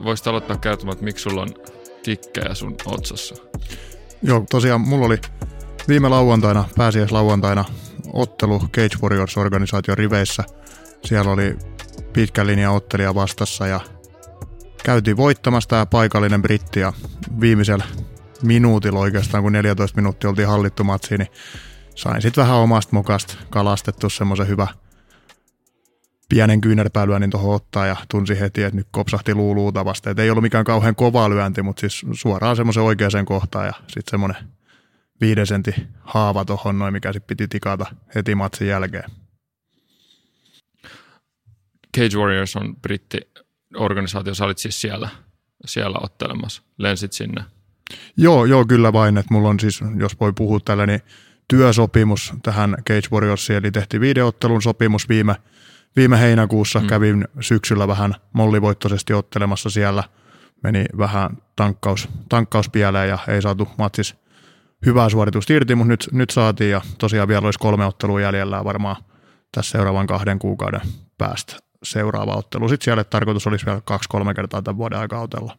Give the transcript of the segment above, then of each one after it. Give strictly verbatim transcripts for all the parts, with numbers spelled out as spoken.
voisit aloittaa kertomaan, että miksi sulla on kikkejä sun otsassa? Joo, tosiaan mulla oli viime lauantaina, pääsiäislauantaina ottelu Cage Warriors-organisaation riveissä. Siellä oli pitkän linjan ottelija vastassa ja käytiin voittamassa tämä paikallinen britti ja viimeisellä minuutilla oikeastaan, kun neljätoista minuuttia oltiin hallittu matsiin, niin sain sitten vähän omasta mokasta kalastettu semmoisen hyvä pienen kyynärpäilyönnin tuohon ottaa ja tunsi heti, että nyt kopsahti luuluuta vasta. Et ei ollut mikään kauhean kova lyönti, mutta siis suoraan semmoisen oikeaan kohtaan ja sitten semmoinen viiden sentin haava tuohon noin, mikä sitten piti tikata heti matsin jälkeen. Cage Warriors on brittiorganisaatio, sä olit siis siellä, siellä ottelemassa, lensit sinne. Joo, joo, kyllä vain, että mulla on siis, jos voi puhua tällä, niin työsopimus tähän Cage Warriorsiin, eli tehtiin videoottelun sopimus viime, viime heinäkuussa, mm. kävin syksyllä vähän mollivoittoisesti ottelemassa siellä, meni vähän tankkaus, tankkaus pieleen ja ei saatu matsis hyvää suoritusta irti, mutta nyt, nyt saatiin ja tosiaan vielä olisi kolme ottelua jäljellä varmaan tässä seuraavan kahden kuukauden päästä seuraava ottelu. Sitten siellä tarkoitus olisi vielä kaksi-kolme kertaa tämän vuoden aikaa otella.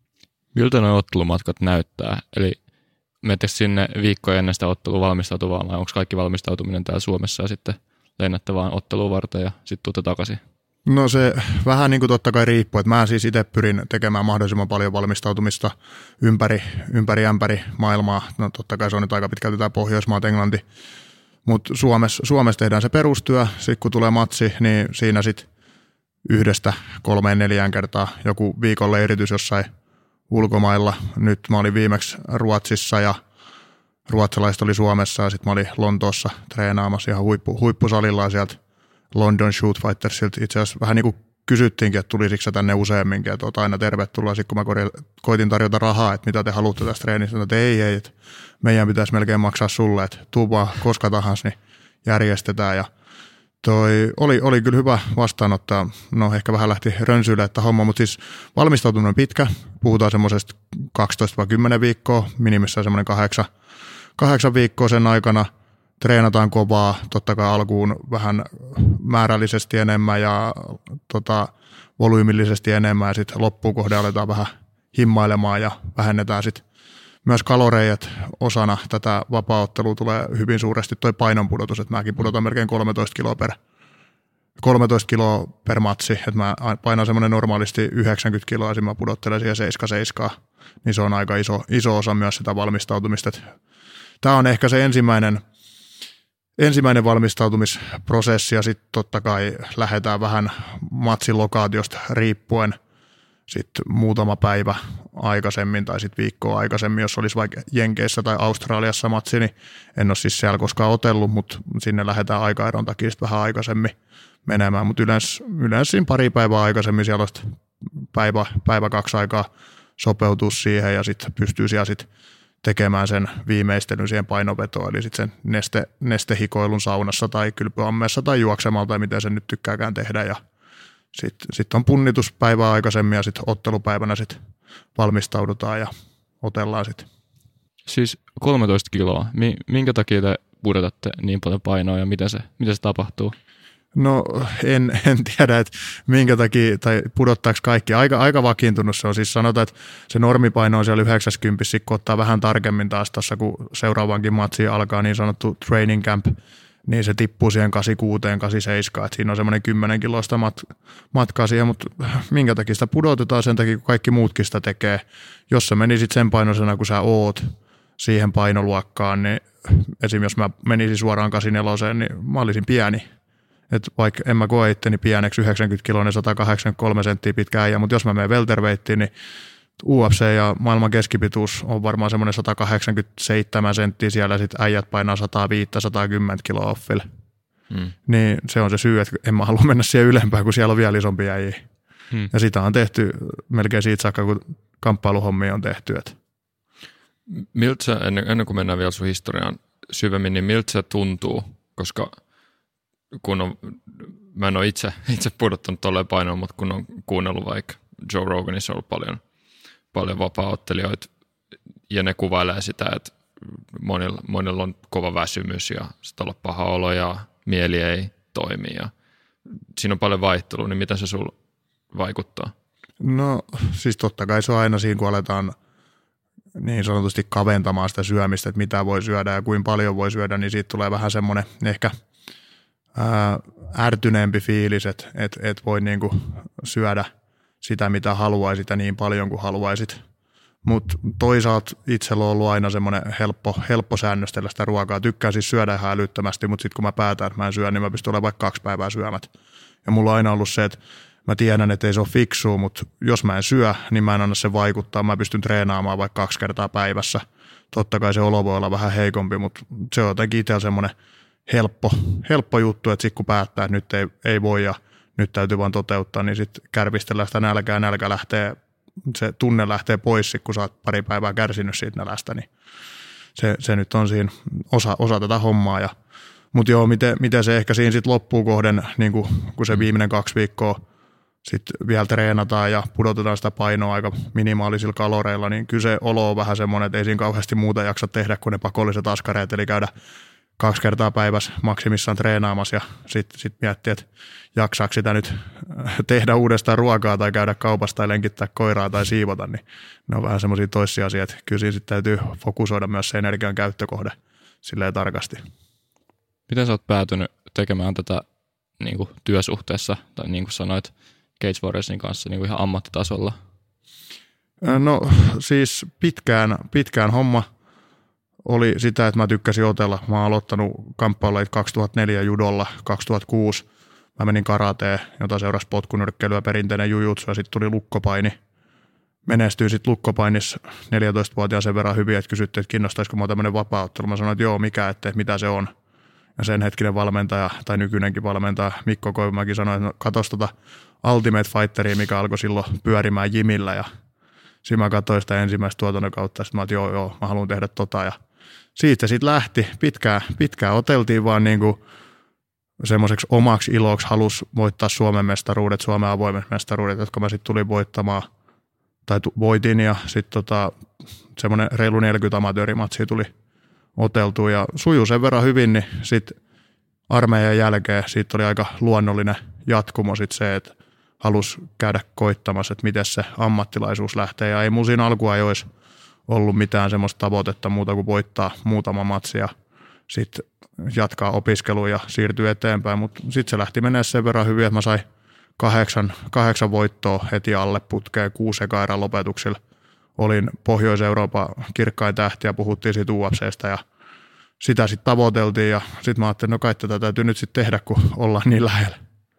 Miltä nuo ottelumatkat näyttää? Eli menette sinne viikkoja ennen sitä ottelua valmistautumaan, vai onko kaikki valmistautuminen täällä Suomessa ja sitten lennätte vaan otteluun varten ja sitten tuutte takaisin? No se vähän niin kuin totta kai riippuu, että mä siis itse pyrin tekemään mahdollisimman paljon valmistautumista ympäri, ympäri ämpäri maailmaa. No totta kai se on nyt aika pitkälti tämä Pohjoismaat, Englanti, mutta Suomessa, Suomessa tehdään se perustyö, sitten kun tulee matsi, niin siinä sitten yhdestä kolmeen neljään kertaa joku viikon leiritys jossain ulkomailla. Nyt mä olin viimeksi Ruotsissa ja ruotsalaiset oli Suomessa ja sitten mä olin Lontoossa treenaamassa ihan huippu, huippusalilla sieltä London Shoot Fightersilta. Itse asiassa vähän niin kuin kysyttiinkin, että tulisiko se tänne useamminkin, että oot aina tervetuloa. Sitten kun mä koitin tarjota rahaa, että mitä te haluatte tästä treenistä, että ei, ei, että meidän pitäisi melkein maksaa sulle, että tuu vaan koska tahansa, niin järjestetään. Ja toi oli, oli kyllä hyvä vastaanottaa. No ehkä vähän lähti rönsyille, että homma, mutta siis valmistautuminen on pitkä. Puhutaan semmoisesta kaksitoista kymmenen viikkoa, minimissään semmoinen kahdeksan, kahdeksan viikkoa sen aikana. Treenataan kovaa, totta kai alkuun vähän määrällisesti enemmän ja tota, volyymillisesti enemmän ja sitten loppuun kohde aletaan vähän himmailemaan ja vähennetään sitten myös kaloreijat osana tätä vapaa-ottelua tulee hyvin suuresti toi painonpudotus, että mäkin pudotan melkein kolmetoista kiloa per, kolmetoista kiloa per matsi, että mä painan semmoinen normaalisti yhdeksänkymmentä kiloa ja mä pudottelen siihen seitsemän seitsemän, niin se on aika iso, iso osa myös sitä valmistautumista. Tämä on ehkä se ensimmäinen Ensimmäinen valmistautumisprosessi ja sitten totta kai lähdetään vähän matsin lokaatiosta riippuen sitten muutama päivä aikaisemmin tai sitten viikkoa aikaisemmin, jos olisi vaikka Jenkeissä tai Australiassa matsi, niin en ole siis siellä koskaan otellut, mutta sinne lähdetään aikaeron takia sitten vähän aikaisemmin menemään, mutta yleensä, yleensä siinä pari päivää aikaisemmin siellä olisi päivä, päivä kaksi aikaa sopeutua siihen ja sitten pystyy siellä sitten tekemään sen viimeistelyn siihen painovetoon, eli sitten sen neste, nestehikoilun saunassa tai kylpyammeessa tai juoksemalla tai miten sen nyt tykkääkään tehdä. Ja sitten sit on punnituspäivää aikaisemmin ja sitten ottelupäivänä sitten valmistaudutaan ja otellaan sitten. Siis kolmetoista kiloa. Minkä takia te pudotatte niin paljon painoa ja miten se, miten se tapahtuu? No en, en tiedä, että minkä takia, tai pudottaako kaikki. Aika, aika vakiintunut se on. Siis sanotaan, että se normipaino on siellä yhdeksänkymmentä, kun ottaa vähän tarkemmin taas tuossa, kun seuraavankin matsiin alkaa niin sanottu training camp, niin se tippuu siihen kahdeksankymmentäkuusi kahdeksankymmentäseitsemän, että siinä on semmoinen kymmenen kilosta mat- matkaa siihen, mutta minkä takia sitä pudotetaan sen takia, kun kaikki muutkin sitä tekee. Jos se meni sitten sen painoisena, kun sä oot siihen painoluokkaan, niin esim. Jos mä menisin suoraan kahdeksankymmentäneljä, niin mä olisin pieni. Että vaikka en mä koe itteni pieneksi yhdeksänkymmentä kiloinen sata kahdeksankymmentäkolme senttiä pitkä äijä, mutta jos mä menen welterweighttiin, niin U F C ja maailman keskipituus on varmaan semmoinen sata kahdeksankymmentäseitsemän senttiä, siellä sitten äijät painaa sata viisi sata kymmenen kiloa offille. Hmm. Niin se on se syy, että en mä halua mennä siihen ylempään, kun siellä on vielä isompi äijä. Hmm. Ja sitä on tehty melkein siitä saakka, kun kamppailuhommia on tehty. Että. Miltä sä, ennen, ennen kuin mennään vielä sun historiaan syvemmin, niin miltä se tuntuu, koska kun on, mä en ole itse, itse pudottanut tolleen painoa, mutta kun on kuunnellut vaikka Joe Roganissa on ollut paljon, paljon vapaa-ottelijoita ja ne kuvailee sitä, että monilla, monilla on kova väsymys ja sitten olla paha olo ja mieli ei toimi ja siinä on paljon vaihtelua, niin mitä se sulla vaikuttaa? No siis totta kai se on aina siinä, kun aletaan niin sanotusti kaventamaan sitä syömistä, että mitä voi syödä ja kuinka paljon voi syödä, niin siitä tulee vähän semmoinen ehkä ää, ärtyneempi fiilis, että et, et voi niinku syödä sitä, mitä haluaisit ja niin paljon kuin haluaisit. Mutta toisaalta itsellä on ollut aina semmoinen helppo, helppo säännöstellä sitä ruokaa. Tykkään siis syödä ihan älyttömästi, mutta sitten kun mä päätän, että mä en syö, niin mä pystyn olemaan vaikka kaksi päivää syömät. Ja mulla on aina ollut se, että mä tiedän, että ei se ole fiksua, mutta jos mä en syö, niin mä en anna se vaikuttaa. Mä pystyn treenaamaan vaikka kaksi kertaa päivässä. Totta kai se olo voi olla vähän heikompi, mutta se on jotenkin itsellä semmoinen helppo, helppo juttu, että sitten kun päättää, että nyt ei, ei voi ja nyt täytyy vaan toteuttaa, niin sitten kärpistellään sitä nälkää ja nälkä lähtee, se tunne lähtee pois, kun sä oot pari päivää kärsinyt siitä nälästä, niin se, se nyt on siinä osa, osa tätä hommaa. Ja, mutta joo, miten, miten se ehkä siinä sitten loppuu kohden, niin kun, kun se viimeinen kaksi viikkoa sitten vielä treenataan ja pudotetaan sitä painoa aika minimaalisilla kaloreilla, niin kyllä se olo on vähän semmoinen, että ei siinä kauheasti muuta jaksa tehdä kuin ne pakolliset askareet, eli käydä kaksi kertaa päivässä maksimissaan treenaamassa ja sitten sit miettiä, että jaksaako sitä nyt tehdä uudestaan ruokaa tai käydä kaupassa tai lenkittää koiraa tai siivota, niin ne on vähän semmoisia toissijaisia, että kyllä siinä sitten täytyy fokusoida myös se energian käyttökohde silleen tarkasti. Miten sä oot päätynyt tekemään tätä niin kuin työsuhteessa tai niin kuin sanoit Cage Warriorsin kanssa niin kuin ihan ammattitasolla? No siis pitkään, pitkään homma oli sitä, että mä tykkäsin otella. Mä oon aloittanut kamppailulajit kaksituhattaneljä judolla, kaksituhattakuusi mä menin karateen, jota seurasi potkunyrkkeilyä, perinteinen jujutsu ja sitten tuli lukkopaini. Menestyin sitten lukkopainissa neljätoistavuotiaan sen verran hyvin, että kysyttiin, että kiinnostaisiko mua tämmöinen vapaa-ottelu. Mä sanoin, että joo, mikä, että mitä se on. Ja sen hetkinen valmentaja, tai nykyinenkin valmentaja Mikko Koivumäki sanoi, että no, katos tota Ultimate Fighteria, mikä alkoi silloin pyörimään jimillä. Ja siinä mä katsoin sitä ensimmäistä tuotannon kautta, sitten mä että joo, joo, mä haluan tehdä tota. Ja siitä sitten lähti. Pitkään, pitkään oteltiin vaan niinku semmoiseksi omaksi iloksi, halusi voittaa Suomen mestaruudet, Suomen avoimen mestaruudet, jotka mä sitten tulin voittamaan, tai voitin, ja sitten tota, semmoinen reilu neljäkymmentä amatöörimatsia tuli oteltua, ja sujuu sen verran hyvin, niin sitten armeijan jälkeen siitä oli aika luonnollinen jatkumo sitten se, että halusi käydä koittamassa, että miten se ammattilaisuus lähtee, ja ei mun siinä alkua ei olisi ollut mitään semmoista tavoitetta muuta kuin voittaa muutama matsi, ja sitten jatkaa opiskelua ja siirtyy eteenpäin, mutta sitten se lähti menee sen verran hyvin, että mä sain kahdeksan, kahdeksan voittoa heti alle putkeen kuusi eka erän lopetuksilla. Olin Pohjois-Euroopan kirkkain tähti ja puhuttiin siitä U F C:stä ja sitä sitten tavoiteltiin ja sitten mä ajattelin, no kai tätä täytyy nyt sitten tehdä, kun ollaan niin lähellä.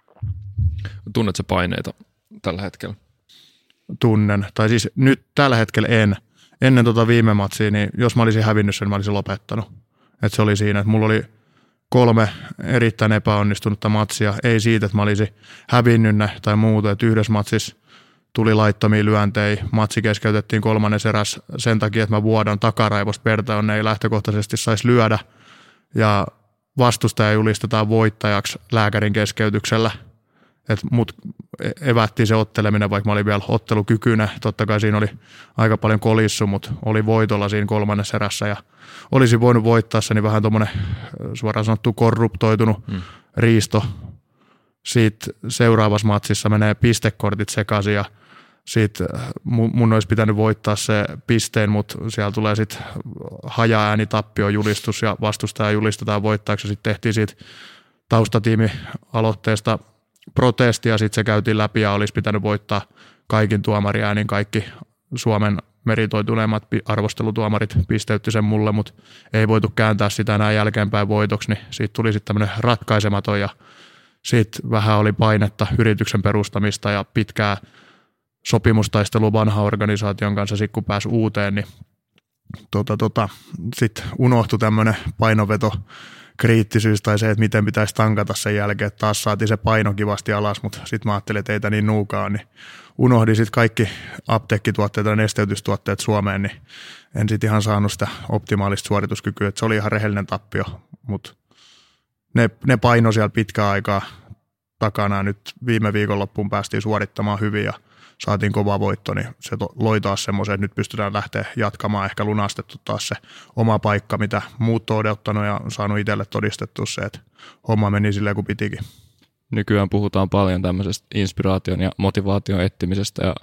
Tunnetko paineita tällä hetkellä? Tunnen, tai siis nyt tällä hetkellä en. Ennen tota viime matsia, niin jos mä olisin hävinnyt sen, mä olisin lopettanut. Että se oli siinä, että mulla oli kolme erittäin epäonnistunutta matsia. Ei siitä, että mä olisin hävinnyt ne tai muuta. Että yhdessä matsissa tuli laittomia lyöntejä. Matsi keskeytettiin kolmannes eräs sen takia, että mä vuodan takaraivosta verta, jonne ei lähtökohtaisesti saisi lyödä. Ja vastustaja julistetaan voittajaksi lääkärin keskeytyksellä. Että mut evättiin se otteleminen, vaikka mä olin vielä ottelukykyinen. Totta kai siinä oli aika paljon kolissu, mutta oli voitolla siinä kolmannessa erässä. Ja olisi voinut voittaa se, niin vähän tuommoinen suoraan sanottu korruptoitunut hmm. riisto. Siitä seuraavassa matsissa menee pistekortit sekaisin ja siitä mun olisi pitänyt voittaa se pisteen, mutta siellä tulee sitten haja-äänitappiojulistus ja vastustaja julistetaan voittajaksi. Sitten tehtiin siitä taustatiimi-aloitteesta protesti ja sitten se käytiin läpi ja olisi pitänyt voittaa kaikin tuomariäänin, kaikki Suomen meritoituneemmat arvostelutuomarit pisteytti sen mulle, mutta ei voitu kääntää sitä enää jälkeenpäin voitoksi, niin siitä tuli sitten tämmöinen ratkaisematon ja sitten vähän oli painetta yrityksen perustamista ja pitkää sopimustaistelua vanhan organisaation kanssa, sitten kun pääsi uuteen, niin tota, tota, sitten unohtui tämmöinen painoveto kriittisyys tai se, että miten pitäisi tankata sen jälkeen, että taas saatiin se paino kivasti alas, mutta sitten mä ajattelin, että ei tämä niin nuukaa, niin unohdin sitten kaikki apteekkituotteet ja nesteytystuotteet Suomeen, niin en sitten ihan saanut sitä optimaalista suorituskykyä, että se oli ihan rehellinen tappio, mutta ne, ne paino siellä pitkään aikaa takana, nyt viime viikonloppuun päästiin suorittamaan hyvin ja saatiin kova voitto, niin se loi taas semmoisen, että nyt pystytään lähteä jatkamaan, ehkä lunastettu taas se oma paikka, mitä muut on odottanut ja saanut itselle todistettua se, että homma meni silleen kuin pitikin. Nykyään puhutaan paljon tämmöisestä inspiraation ja motivaation etsimisestä ja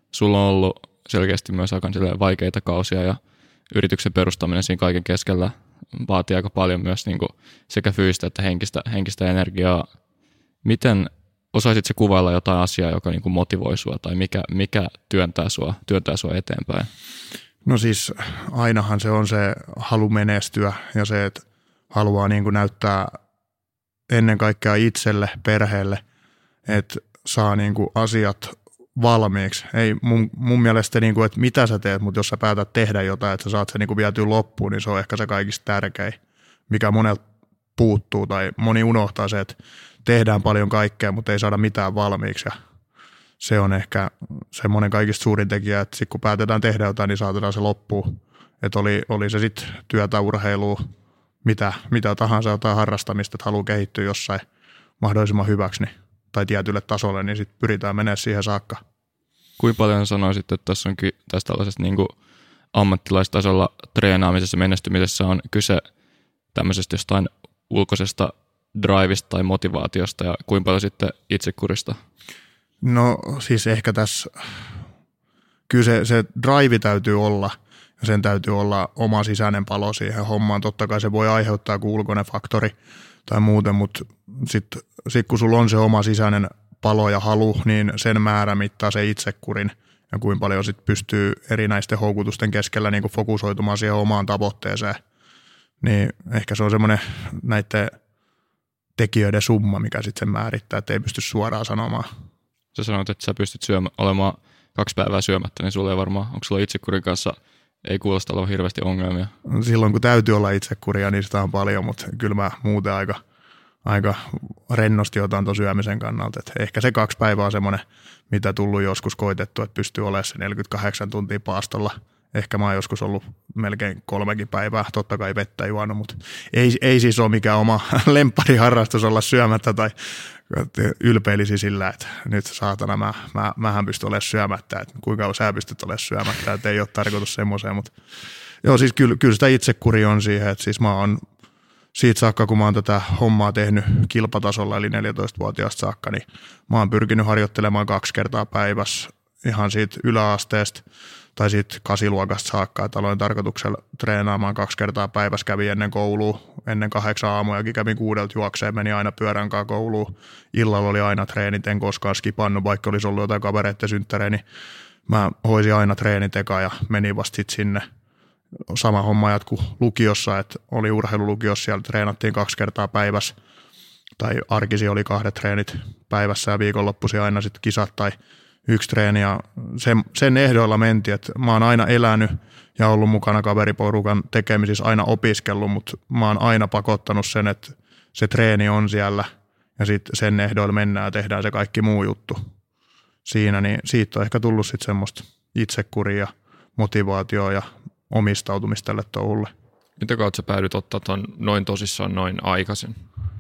sulla on ollut selkeästi myös aika vaikeita kausia ja yrityksen perustaminen siinä kaiken keskellä vaatii aika paljon myös niin kuin sekä fyysistä että henkistä, henkistä energiaa. Miten osaisitko kuvailla jotain asiaa, joka niin kuin motivoi sua tai mikä, mikä työntää sua, työntää sua eteenpäin? No siis ainahan se on se halu menestyä ja se, että haluaa niin kuin näyttää ennen kaikkea itselle, perheelle, että saa niin kuin asiat valmiiksi. Ei mun, mun mielestä, niin kuin, että mitä sä teet, mutta jos sä päätät tehdä jotain, että sä saat sen niin kuin vietyä loppuun, niin se on ehkä se kaikista tärkein, mikä monelta puuttuu tai moni unohtaa se, että tehdään paljon kaikkea, mutta ei saada mitään valmiiksi ja se on ehkä semmoinen kaikista suurin tekijä, että sit kun päätetään tehdä jotain, niin saatetaan se loppuun. Että oli, oli se sitten työtä, urheilua, mitä, mitä tahansa jotain harrastamista, että haluaa kehittyä jossain mahdollisimman hyväksi niin, tai tietylle tasolle, niin sitten pyritään menemään siihen saakka. Kuinka paljon sanoisit, että tässä on ky- tässä tällaisessa niin kuin ammattilaistasolla treenaamisessa ja menestymisessä on kyse tämmöisestä jostain ulkoisesta drivista tai motivaatiosta ja kuinka paljon sitten itsekurista? No siis ehkä tässä, kyllä se, se drive täytyy olla ja sen täytyy olla oma sisäinen palo siihen hommaan. Totta kai se voi aiheuttaa joku ulkoinen faktori tai muuten, mutta sitten sit kun sulla on se oma sisäinen palo ja halu, niin sen määrä mittaa se itsekurin ja kuinka paljon sit pystyy erinäisten houkutusten keskellä niin kuin fokusoitumaan siihen omaan tavoitteeseen. Niin ehkä se on semmoinen näiden tekijöiden summa, mikä sitten sen määrittää, että ei pysty suoraan sanomaan. Sä sanoit, että sä pystyt syömä, olemaan kaksi päivää syömättä, niin sulla ei varmaan, onko sulla itsekurin kanssa, ei kuulosta olevan hirveästi ongelmia? Silloin kun täytyy olla itsekuria, niin sitä on paljon, mutta kyllä mä muuten aika, aika rennosti otan tuon syömisen kannalta. Et ehkä se kaksi päivää on semmoinen, mitä tullut joskus koitettu, että pystyy olemaan se neljäkymmentäkahdeksan tuntia paastolla. Ehkä mä oon joskus ollut melkein kolmekin päivää, totta kai vettä juonut, mutta ei, ei siis ole mikään oma lemppariharrastus olla syömättä tai ylpeilisi sillä, että nyt saatana, mä, mä, mähän pystyn olemaan syömättä, että kuinka kauan sä pystyt olemaan syömättä, että ei ole tarkoitus semmoiseen, mutta joo siis kyllä, kyllä sitä itsekuri on siihen, että siis mä oon siitä saakka, kun mä oon tätä hommaa tehnyt kilpatasolla, eli neljätoistavuotiaasta saakka, niin mä oon pyrkinyt harjoittelemaan kaksi kertaa päivässä ihan siitä yläasteesta tai sitten kasiluokasta saakka, että aloin tarkoituksella treenaamaan kaksi kertaa päivässä, kävin ennen koulua, ennen kahdeksan aamujakin kävin kuudelta juokseen, meni aina pyörän kanssa kouluun, illalla oli aina treenit, en koskaan skipannut, vaikka olisi ollut jotain kavereiden synttärejä, niin mä hoisin aina treenit eka ja menin vasta sitten sinne. Sama homma jatkui lukiossa, että oli urheilulukiossa, siellä treenattiin kaksi kertaa päivässä, tai arkisi oli kahdet treenit päivässä ja viikonloppuisin aina sitten kisat tai yksi treeni ja sen, sen ehdoilla mentiin, että mä oon aina elänyt ja ollut mukana kaveriporukan tekemisissä, aina opiskellut, mutta mä oon aina pakottanut sen, että se treeni on siellä ja sitten sen ehdoilla mennään ja tehdään se kaikki muu juttu siinä, niin siitä on ehkä tullut sitten semmoista itsekuria, motivaatioa ja omistautumista tälle touhulle. Mitä kautta sä päädyt ottaa ton noin tosissaan noin aikaisin?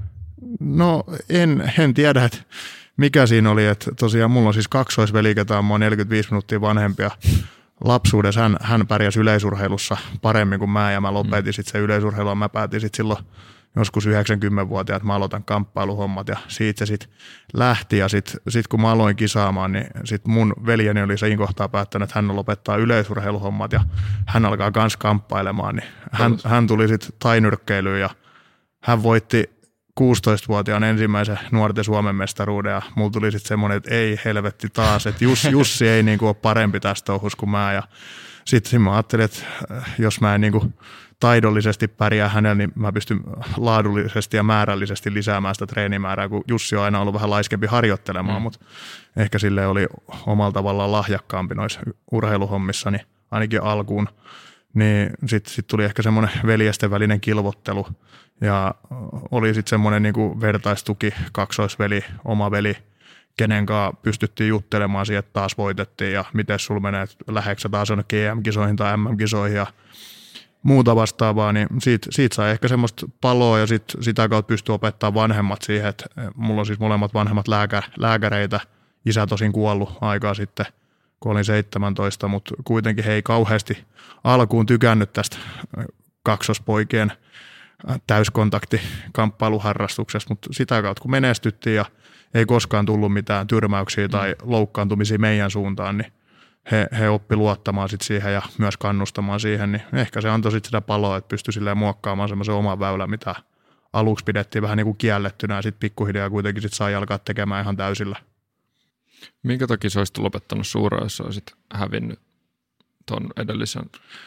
No en, en tiedä, että mikä siinä oli, että tosiaan mulla on siis kaksoisveli, ketä on mua neljäkymmentäviisi minuuttia vanhempia. Lapsuudessa hän, hän pärjäsi yleisurheilussa paremmin kuin mä ja mä lopetin sitten se yleisurheilu. Mä päätin sitten silloin joskus yhdeksänkymmentävuotiaat, että mä aloitan kamppailuhommat ja siitä se sitten lähti. Ja sitten sit kun mä aloin kisaamaan, niin sitten mun veljeni oli siinä kohtaa päättänyt, että hän lopettaa yleisurheiluhommat ja hän alkaa kans kamppailemaan. Niin hän, hän tuli sitten tainyrkkeilyyn ja hän voitti kuusitoistavuotiaan ensimmäisen nuorten Suomen mestaruuden ja mulla tuli sitten semmoinen, että ei helvetti taas, että Jussi ei niinku ole parempi tästä touhussa kuin mä ja sitten mä ajattelin, että jos mä en niinku taidollisesti pärjää hänellä, niin mä pystyn laadullisesti ja määrällisesti lisäämään sitä treenimäärää, kun Jussi on aina ollut vähän laiskempi harjoittelemaan, mm. mutta ehkä sille oli omalla tavallaan lahjakkaampi noissa urheiluhommissa, niin ainakin alkuun. Niin sitten sit tuli ehkä semmoinen veljesten välinen kilvottelu ja oli sitten semmoinen niinku vertaistuki, kaksoisveli, oma veli, kenen kanssa pystyttiin juttelemaan siihen, että taas voitettiin ja miten sulla menee, läheksä taas jonnekin E M-kisoihin tai M M-kisoihin ja muuta vastaavaa, niin siitä, siitä sai ehkä semmoista paloa ja sit, sitä kautta pystyi opettamaan vanhemmat siihen, että mulla on siis molemmat vanhemmat lääkä, lääkäreitä, isä tosin kuollut aikaa sitten, kun olin seitsemäntoista, mutta kuitenkin he ei kauheasti alkuun tykännyt tästä kaksospoikien täyskontakti kamppailuharrastuksesta, mutta sitä kautta kun menestyttiin ja ei koskaan tullut mitään tyrmäyksiä tai loukkaantumisia meidän suuntaan, niin he, he oppi luottamaan sit siihen ja myös kannustamaan siihen, niin ehkä se antoi sit sitä paloa, että pystyi silleen muokkaamaan semmoisen oman väylän, mitä aluksi pidettiin vähän niin kuin kiellettynä ja sitten pikkuhiljaa kuitenkin sit sai alkaa tekemään ihan täysillä. Minkä takia sä olisit lopettanut suuraa, jos olisit hävinnyt ton edellisen?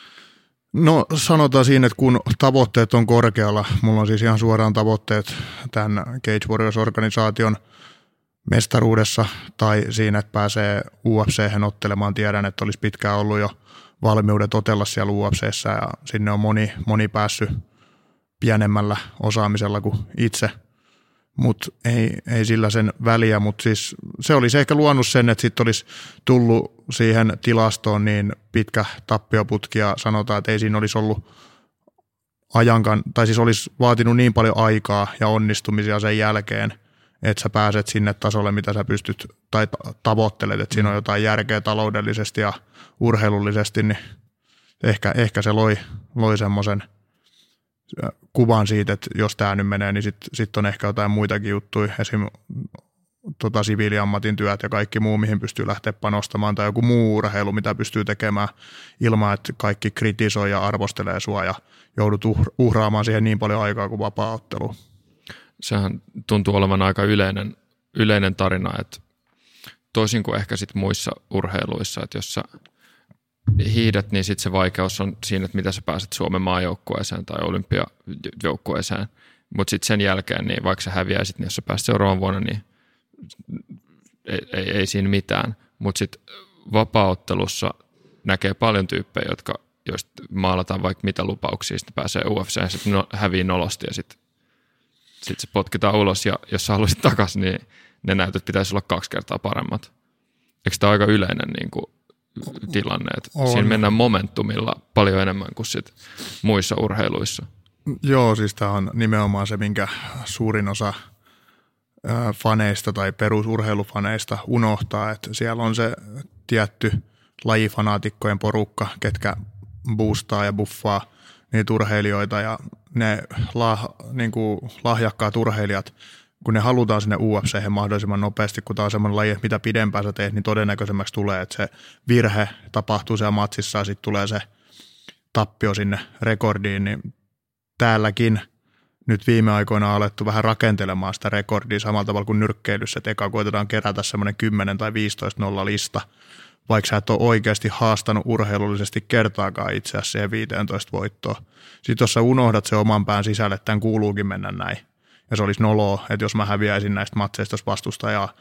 No sanotaan siinä, että kun tavoitteet on korkealla, mulla on siis ihan suoraan tavoitteet tämän Cage Warriors-organisaation mestaruudessa tai siinä, että pääsee U F C:hen ottelemaan. Tiedän, että olisi pitkään ollut jo valmiudet otella siellä U F C:ssä ja sinne on moni, moni päässyt pienemmällä osaamisella kuin itse, mutta ei, ei sillä sen väliä, mutta siis se olisi ehkä luonut sen, että sitten olisi tullut siihen tilastoon niin pitkä tappioputki ja sanotaan, että ei siinä olisi ollut ajankaan, tai siis olisi vaatinut niin paljon aikaa ja onnistumisia sen jälkeen, että sä pääset sinne tasolle, mitä sä pystyt tai tavoittelet, että siinä on jotain järkeä taloudellisesti ja urheilullisesti, niin ehkä, ehkä se loi, loi semmoisen kuvan siitä, että jos tämä nyt menee, niin sitten sit on ehkä jotain muitakin juttuja, esimerkiksi tota, siviiliammatin työt ja kaikki muu, mihin pystyy lähteä panostamaan, tai joku muu urheilu, mitä pystyy tekemään ilman, että kaikki kritisoi ja arvostelee sua ja joudut uhraamaan siihen niin paljon aikaa kuin vapaa-ottelu. Sehän tuntuu olevan aika yleinen, yleinen tarina, että toisin kuin ehkä sit muissa urheiluissa, että jos sä hiihdät, niin sitten se vaikeus on siinä, että mitä sä pääset Suomen maajoukkueeseen tai olympiajoukkueeseen. Mutta sitten sen jälkeen, niin vaikka sä häviäisit, niin jos sä pääset seuraavan vuonna, niin ei, ei, ei siinä mitään. Mutta sitten vapaa-ottelussa näkee paljon tyyppejä, jotka jos maalataan vaikka mitä lupauksia, sitten pääsee U F C:hen, sitten no, hävii nolosti ja sitten sit se potkitaan ulos. Ja jos sä haluaisit takaisin, niin ne näytöt pitäisi olla kaksi kertaa paremmat. Eikö tämä aika yleinen niin kuin tilanne, että siinä mennään momentumilla paljon enemmän kuin sit muissa urheiluissa? Joo, siis tämä on nimenomaan se, minkä suurin osa faneista tai perusurheilufaneista unohtaa, että siellä on se tietty lajifanaatikkojen porukka, ketkä boostaa ja buffaa niitä urheilijoita ja ne lah, niin kuin lahjakkaat urheilijat, kun ne halutaan sinne U F C:hen mahdollisimman nopeasti, kun tämä on semmoinen laji, että mitä pidempään sä teet, niin todennäköisemmäksi tulee, että se virhe tapahtuu siellä matsissa ja sitten tulee se tappio sinne rekordiin, niin täälläkin nyt viime aikoina on alettu vähän rakentelemaan sitä rekordia samalla tavalla kuin nyrkkeilyssä, että eka koitetaan kerätä semmoinen kymmenen tai viisitoista nolla lista, vaikka sä et ole oikeasti haastanut urheilullisesti kertaakaan itse asiassa siihen viisitoista voittoa. Sitten jos sä unohdat se oman pään sisälle, että tämän kuuluukin mennä näin, ja se olisi noloa, että jos mä häviäisin näistä matseista vastustajaa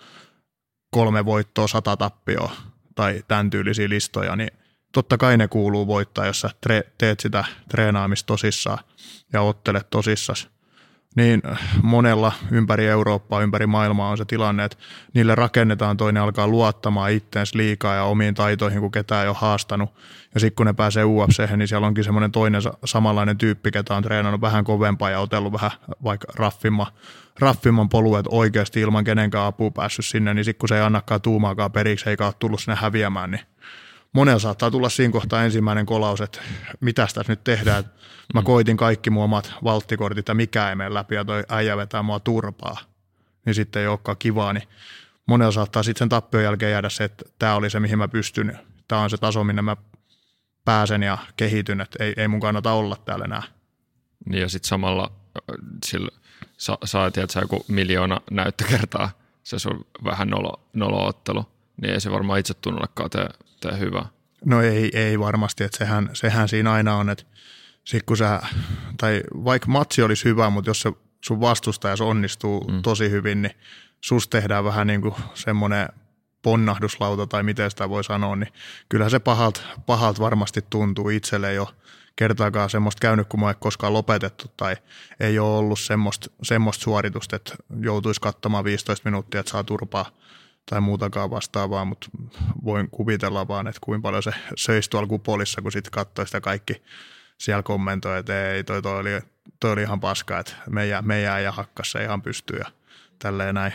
kolme voittoa, sata tappioa tai tämän tyylisiä listoja, niin totta kai ne kuuluu voittaa, jos sä tre- teet sitä treenaamista tosissaan ja ottelet tosissasi. Niin monella ympäri Eurooppaa, ympäri maailmaa on se tilanne, että niille rakennetaan, toinen alkaa luottamaan itteensä liikaa ja omiin taitoihin, kun ketään ei ole haastanut. Ja sitten kun ne pääsee U F C:hen, niin siellä onkin semmoinen toinen samanlainen tyyppi, ketä on treenannut vähän kovempaa ja otellut vähän vaikka raffimman, raffimman polu, että oikeasti ilman kenenkään apua päässyt sinne, niin sitten kun se ei annakaan tuumaakaan periksi, eikä ole tullut sinne häviämään, niin monella saattaa tulla siinä kohtaa ensimmäinen kolaus, että mitäs tässä nyt tehdään. Mä koitin kaikki mun omat valttikortit ja mikä ei mene läpi ja toi äijä vetää mua turpaa. Niin sitten ei olekaan kivaa. Niin monella saattaa sitten sen tappion jälkeen jäädä se, että tämä oli se mihin mä pystyn. Tämä on se taso, minne mä pääsen ja kehityn, että ei, ei mun kannata olla täällä enää. Niin ja sitten samalla sillä sa, saa tiedätkö, joku miljoona näyttökertaa se sun vähän nolo, nolo-ottelu, niin ei se varmaan itse tunnollekaan tee, tee hyvää. No ei, ei varmasti, että sehän, sehän siinä aina on, että sit kun sä, tai vaikka matsi olisi hyvä, mutta jos se sun vastustajas onnistuu mm. tosi hyvin, niin susta tehdään vähän niin kuin semmoinen ponnahduslauta tai miten sitä voi sanoa, niin kyllähän se pahalta pahalt varmasti tuntuu itselle. Ei ole kertaakaan semmoista käynyt, kun mä ei koskaan lopetettu tai ei ole ollut semmoista, semmoista suoritusta, että joutuisi katsomaan viisitoista minuuttia, että saa turpaa tai muutakaan vastaavaa, mutta voin kuvitella vaan, että kuinka paljon se söisi tuolla kupolissa, kun sitten katsoi sitä kaikki siellä kommentoi, että ei, toi, toi, oli, toi oli ihan paska, että meidän, meidän äijä hakkas se ihan pystyy ja tälleen näin.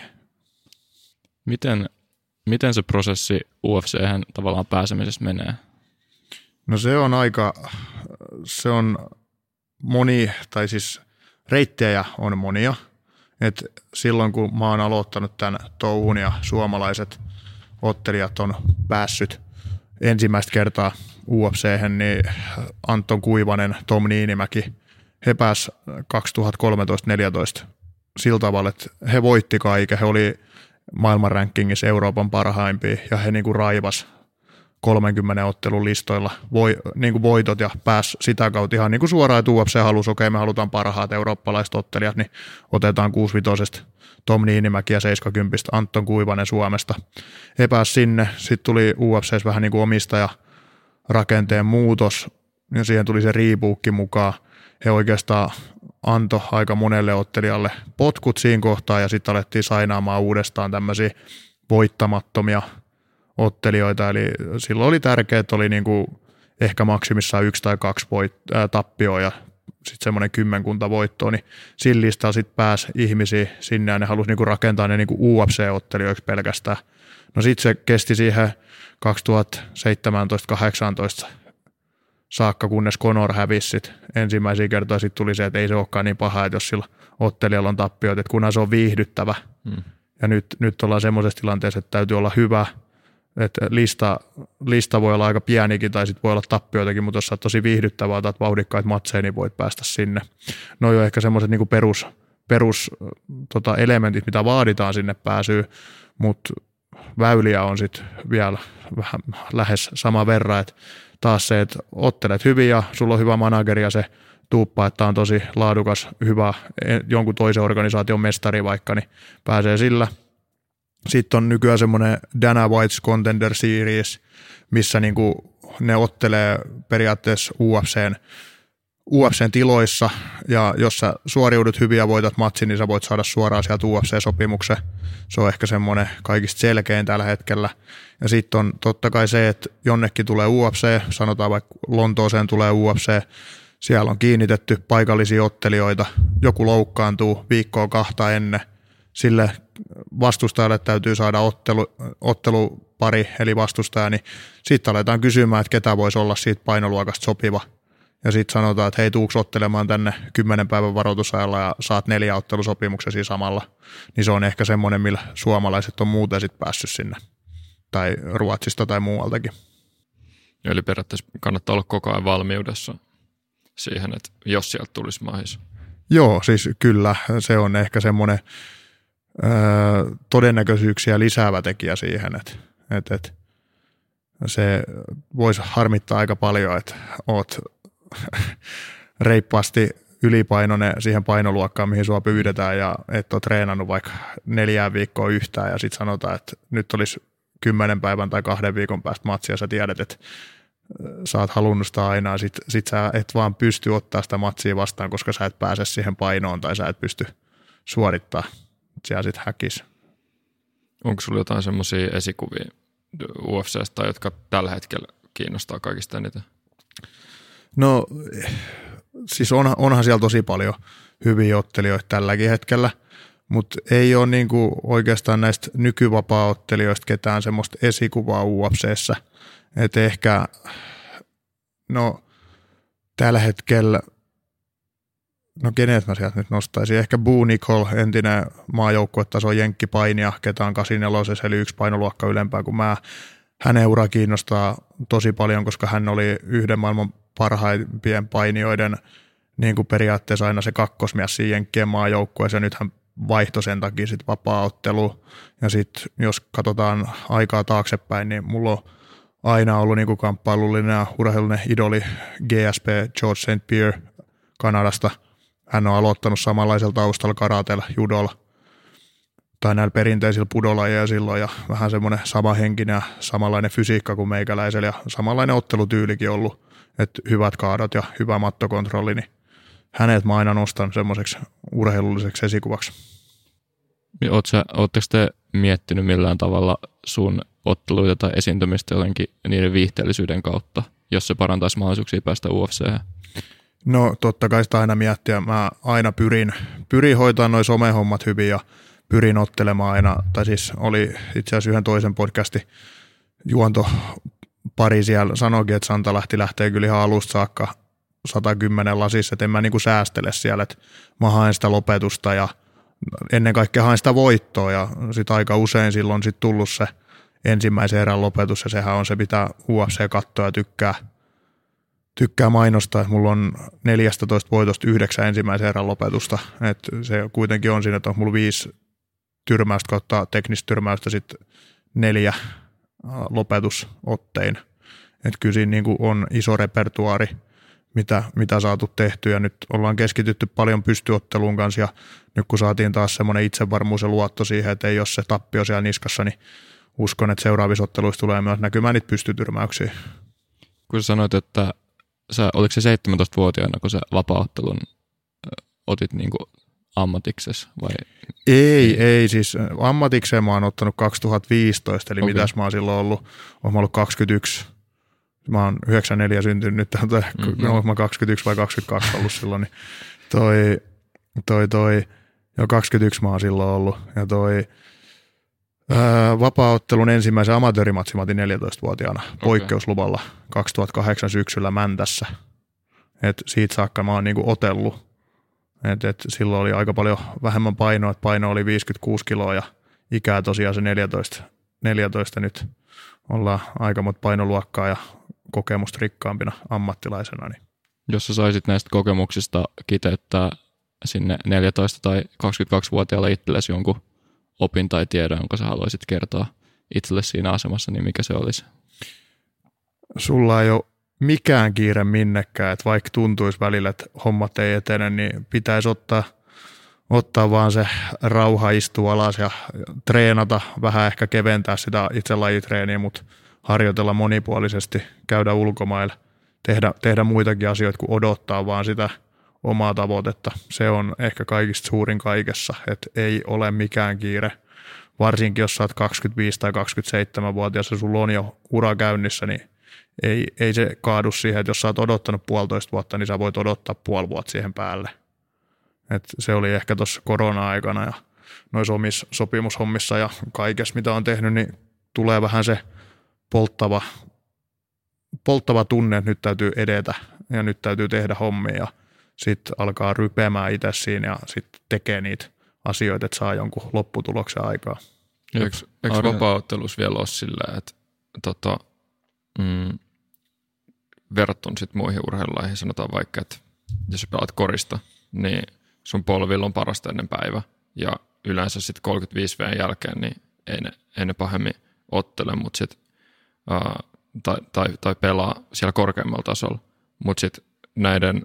Miten, miten se prosessi U F C:hen tavallaan pääsemisessä menee? No se on aika, se on moni, tai siis reittejä on monia. Et silloin kun mä oon aloittanut tämän touhun ja suomalaiset ottelijat on päässyt ensimmäistä kertaa U F C:hen, niin Anton Kuivanen, Tom Niinimäki, he pääs kaksituhattakolmetoista neljätoista sillä tavalla, että he voitti kaiken, he oli maailman rankingissa Euroopan parhaimpia ja he niinku raivas kolmenkymmenen ottelun listoilla voi, niinku voitot ja pääsi sitä kautta ihan niinku suoraan, että U F C halusi, okei, me halutaan parhaat eurooppalaiset ottelijat, niin otetaan kuusivitosesta Tom Niinimäki ja seitsemänkymmentä Anton Kuivanen Suomesta. He pääsi sinne, sitten tuli U F C:ssä vähän niinku omistaja rakenteen muutos ja siihen tuli se Reebok mukaan. He oikeastaan antoi aika monelle ottelijalle potkut siinä kohtaa ja sitten alettiin sainaamaan uudestaan tämmöisiä voittamattomia ottelijoita, eli silloin oli tärkeää, että oli niinku ehkä maksimissaan yksi tai kaksi voit- ää, tappioa ja sitten semmoinen kymmenkunta voittoa, niin sillä listalla sitten pääsi ihmisiä sinne ja ne halusi niinku rakentaa ne niinku U F C-ottelijoiksi pelkästään. No sitten se kesti siihen kaksituhattaseitsemäntoista kahdeksantoista saakka, kunnes Conor hävisi sit ensimmäisiä kertoja. Sitten tuli se, että ei se olekaan niin paha, että jos sillä ottelijalla on tappioita, että kunhan se on viihdyttävä. Hmm. Ja nyt, nyt ollaan semmoisessa tilanteessa, että täytyy olla hyvä, että lista, lista voi olla aika pienikin tai sitten voi olla tappioitakin, mutta jos sä oot tosi viihdyttävää, otat vauhdikkaita matseja, niin voit päästä sinne. No on ehkä semmoiset niinku perus, perus tota, elementit, mitä vaaditaan sinne pääsyyn, mutta väyliä on sitten vielä vähän lähes sama verran, että taas se, että ottelet hyvin ja sulla on hyvä manageri ja se tuuppa, että on tosi laadukas, hyvä, jonkun toisen organisaation mestari vaikka, niin pääsee sillä. Sitten on nykyään semmoinen Dana White's Contender Series, missä niinku ne ottelee periaatteessa U F C:n, U F C:n tiloissa, ja jos sä suoriudut hyvin ja voitat matsin, niin sä voit saada suoraan sieltä U F C-sopimuksen. Se on ehkä semmoinen kaikista selkein tällä hetkellä. Ja sitten on totta kai se, että jonnekin tulee U F C, sanotaan vaikka Lontooseen tulee U F C, siellä on kiinnitetty paikallisia ottelijoita, joku loukkaantuu viikkoa kahta ennen, sille vastustajalle täytyy saada ottelu, ottelupari, eli vastustaja, niin sitten aletaan kysymään, että ketä voisi olla siitä painoluokasta sopiva. Ja sitten sanotaan, että hei, tuuks ottelemaan tänne kymmenen päivän varoitusajalla ja saat neljä ottelusopimuksia siinä samalla. Niin se on ehkä semmoinen, millä suomalaiset on muuten sitten päässyt sinne. Tai Ruotsista tai muualtakin. Eli periaatteessa kannattaa olla koko ajan valmiudessa siihen, että jos sieltä tulisi mahis. Joo, siis kyllä. Se on ehkä semmoinen öö, todennäköisyyksiä lisäävä tekijä siihen, että et, et, se voisi harmittaa aika paljon, että oot reippaasti ylipainoinen siihen painoluokkaan, mihin sua pyydetään ja et ole treenannut vaikka neljään viikkoa yhtään ja sitten sanotaan, että nyt olisi kymmenen päivän tai kahden viikon päästä matsia ja sä tiedät, että sä oot halunnut sitä aina ja sit, sit sä et vaan pysty ottaa sitä matsia vastaan, koska sä et pääse siihen painoon tai sä et pysty suorittaa. Siellä sit häkis. Onko sulla jotain semmoisia esikuvia U F C:stä, jotka tällä hetkellä kiinnostaa kaikista eniten? No siis on, onhan siellä tosi paljon hyviä ottelijoita tälläkin hetkellä, mutta ei ole niinku oikeastaan näistä nykyvapaa-ottelijoista ketään semmoista esikuvaa U F C:ssä. Että ehkä, no tällä hetkellä, no kenet mä sieltä nyt nostaisin, ehkä Boo Nicol, entinen maajoukkuetason jenkkipainija, ketä on kahdeksankymmentäneljä, eli yksi painoluokka ylempää kuin mä. Hänen ura kiinnostaa tosi paljon, koska hän oli yhden maailman parhaimpien painijoiden niin kuin periaatteessa aina se kakkosmies siinä jenkkien maajoukkueessa, ja nyt hän vaihtoi sen takia sitten vapaa-otteluun. Ja sitten jos katsotaan aikaa taaksepäin, niin mulla on aina ollut niin kuin kamppailullinen ja urheilullinen idoli G S P George Saint Pierre Kanadasta. Hän on aloittanut samanlaisella taustalla karatella, judolla tai näillä perinteisillä pudolajeilla silloin ja vähän semmoinen samahenkinen ja samanlainen fysiikka kuin meikäläisellä ja samanlainen ottelutyylikin ollut, että hyvät kaadot ja hyvä mattokontrolli, niin hänet mä aina nostan semmoiseksi urheilulliseksi esikuvaksi. Oletteko te miettinyt millään tavalla sun otteluita tai esiintymistä jotenkin niiden viihteellisyyden kautta, jos se parantaisi mahdollisuuksia päästä U F C:hen? No totta kai sitä aina miettiä. Mä aina pyrin, pyrin hoitamaan noi somehommat hyvin ja pyrin ottelemaan aina, tai siis oli itse asiassa yhden toisen podcastin juonto pari siellä sanoikin, että Santalahti lähtee kyllä ihan alusta saakka sata kymmenen lasissa, että en mä niinku säästele siellä, että mä haen sitä lopetusta ja ennen kaikkea haen sitä voittoa ja sit aika usein silloin sit tullut se ensimmäisen erän lopetus, ja sehän on se, mitä U F C katsoo ja tykkää, tykkää mainostaa, että mulla on neljätoista voitosta yhdeksän ensimmäisen erän lopetusta, että se kuitenkin on siinä, että on mulla viisi tyrmäystä kautta teknistä tyrmäystä, sitten neljä lopetusottein, että kyllä siinä niin kuin on iso repertuaari, mitä, mitä saatu tehty, ja nyt ollaan keskitytty paljon pystyotteluun kanssa, ja nyt kun saatiin taas semmoinen itsevarmuus ja luotto siihen, että ei ole se tappio siellä niskassa, niin uskon, että seuraavissa otteluissa tulee myös näkymään niitä pystytyrmäyksiä. Kun sä sanoit, että sä, oliko se seitsemäntoistavuotiaana, kun sä vapaa-ottelun otit niin kuin ammatiksesi vai? Ei, ei, siis ammatikseen mä oon ottanut kaksituhattaviisitoista, eli okay. Mitäs mä oon silloin ollut, oon mä ollut kaksikymmentäyksi. Mä oon yhdeksänkymmentäneljä syntynyt nyt, mm-hmm. no, mä kaksikymmentäyksi vai kaksikymmentäkaksi ollut silloin, niin toi, toi, toi, jo kaksikymmentäyksi mä oon silloin ollut, ja toi ää, vapaa-ottelun ensimmäisen amatöörimatsin mä otin neljätoistavuotiaana okay. poikkeusluvalla kaksituhattakahdeksan syksyllä Mäntässä, et siitä saakka mä oon niinku otellut, et, et silloin oli aika paljon vähemmän painoa, että paino oli viisikymmentäkuusi kiloa ja ikää tosiaan se neljätoista, neljätoista nyt ollaan aikamoista painoluokkaa ja kokemusta rikkaampina ammattilaisena. Niin. Jos sä saisit näistä kokemuksista kiteyttää sinne neljätoista- tai kaksikymmentäkaksivuotiaalle itsellesi jonkun opin tai tiedon, jonka sä haluaisit kertoa itselle siinä asemassa, niin mikä se olisi? Sulla ei ole mikään kiire minnekään, että vaikka tuntuisi välillä, että hommat ei etene, niin pitäisi ottaa, ottaa vaan se rauha, istua alas ja treenata, vähän ehkä keventää sitä itse lajitreeniä, mutta harjoitella monipuolisesti, käydä ulkomailla, tehdä, tehdä muitakin asioita kuin odottaa vaan sitä omaa tavoitetta. Se on ehkä kaikista suurin kaikessa, että ei ole mikään kiire. Varsinkin jos sä oot kaksikymmentäviisi- tai kaksikymmentäseitsemänvuotias ja sulla on jo ura käynnissä, niin ei, ei se kaadu siihen, että jos sä oot odottanut puolitoista vuotta, niin sä voit odottaa puoli vuotta siihen päälle. Et se oli ehkä tuossa korona-aikana ja noissa omissa sopimushommissa ja kaikessa, mitä on tehnyt, niin tulee vähän se polttava, polttava tunne, että nyt täytyy edetä ja nyt täytyy tehdä hommia ja sitten alkaa rypemään itse siinä ja sitten tekee niitä asioita, että saa jonkun lopputuloksen aikaa. Eikö, eikö vapaa-ottelussa vielä ole silleen, että tota, mm, verrattuna sitten muihin urheilulaihin, sanotaan vaikka, että jos sä pelaat korista, niin sun polvilla on parasta ennen päivä ja yleensä sitten kolmekymmentäviisi vuoden jälkeen, niin ei ne, ei ne pahemmin ottele, mutta sit, uh, tai, tai, tai pelaa siellä korkeammalla tasolla, mutta sitten näiden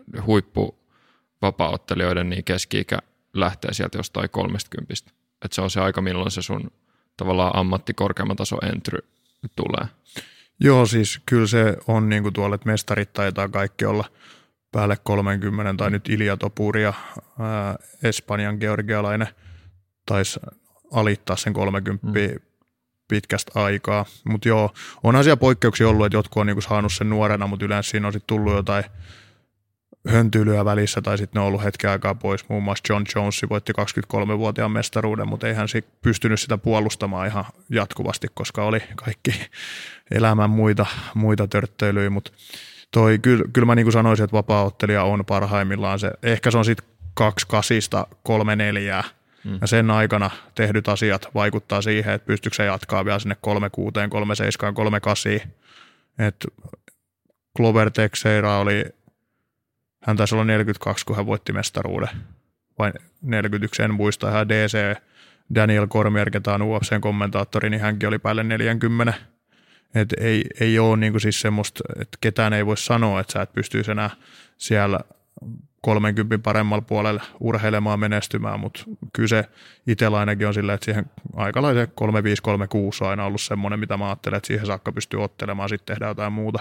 huippuvapaa-ottelijoiden niin keski-ikä lähtee sieltä jostain kolmekymmentä. Että se on se aika, milloin se sun tavallaan ammatti korkeamman tason entry tulee. Joo, siis kyllä se on niin kuin tuolla, että mestarit taitaa kaikki olla päälle kolmekymmentä, tai nyt Ilja Topuri ja ää, Espanjan georgialainen taisi alittaa sen kolmekymmentä mm. pitkästä aikaa. Mutta joo, onhan siellä poikkeuksia ollut, että jotkut on niinku saanut sen nuorena, mutta yleensä siinä on sitten tullut jotain höntyilyä välissä, tai sitten ne on ollut hetken aikaa pois. Muun muassa John Jones voitti kaksikymmentäkolmevuotiaan mestaruuden, mutta eihän se pystynyt sitä puolustamaan ihan jatkuvasti, koska oli kaikki elämän muita, muita törttöilyjä, mutta toi, kyllä, kyllä mä niin kuin sanoisin, että vapaa-ottelija on parhaimmillaan se, ehkä se on sitten kaksi kasista kolme neljää, mm. ja sen aikana tehdyt asiat vaikuttaa siihen, että pystyykö se jatkaa vielä sinne kolme kuuteen, kolme seiskaan, kolme kasiin. Että Glover Teixeira oli, hän taisi olla neljäkymmentäkaksi, kun hän voitti mestaruuden, vai neljäkymmentäyksi, en muista, ihan D C, Daniel Cormier, ketä on U F C:n kommentaattori, niin hänkin oli päälle neljäkymmentä. Että ei, ei ole niinku siis semmoista, että ketään ei voi sanoa, että sä et pystyisi enää siellä kolmenkympin paremmalla puolella urheilemaan, menestymään, mutta kyllä se itsellä ainakin on silleen, että siihen aikalaisen kolme viisi kolme kuusi on aina ollut semmoinen, mitä mä ajattelen, että siihen saakka pystyy ottelemaan, sitten tehdään jotain muuta.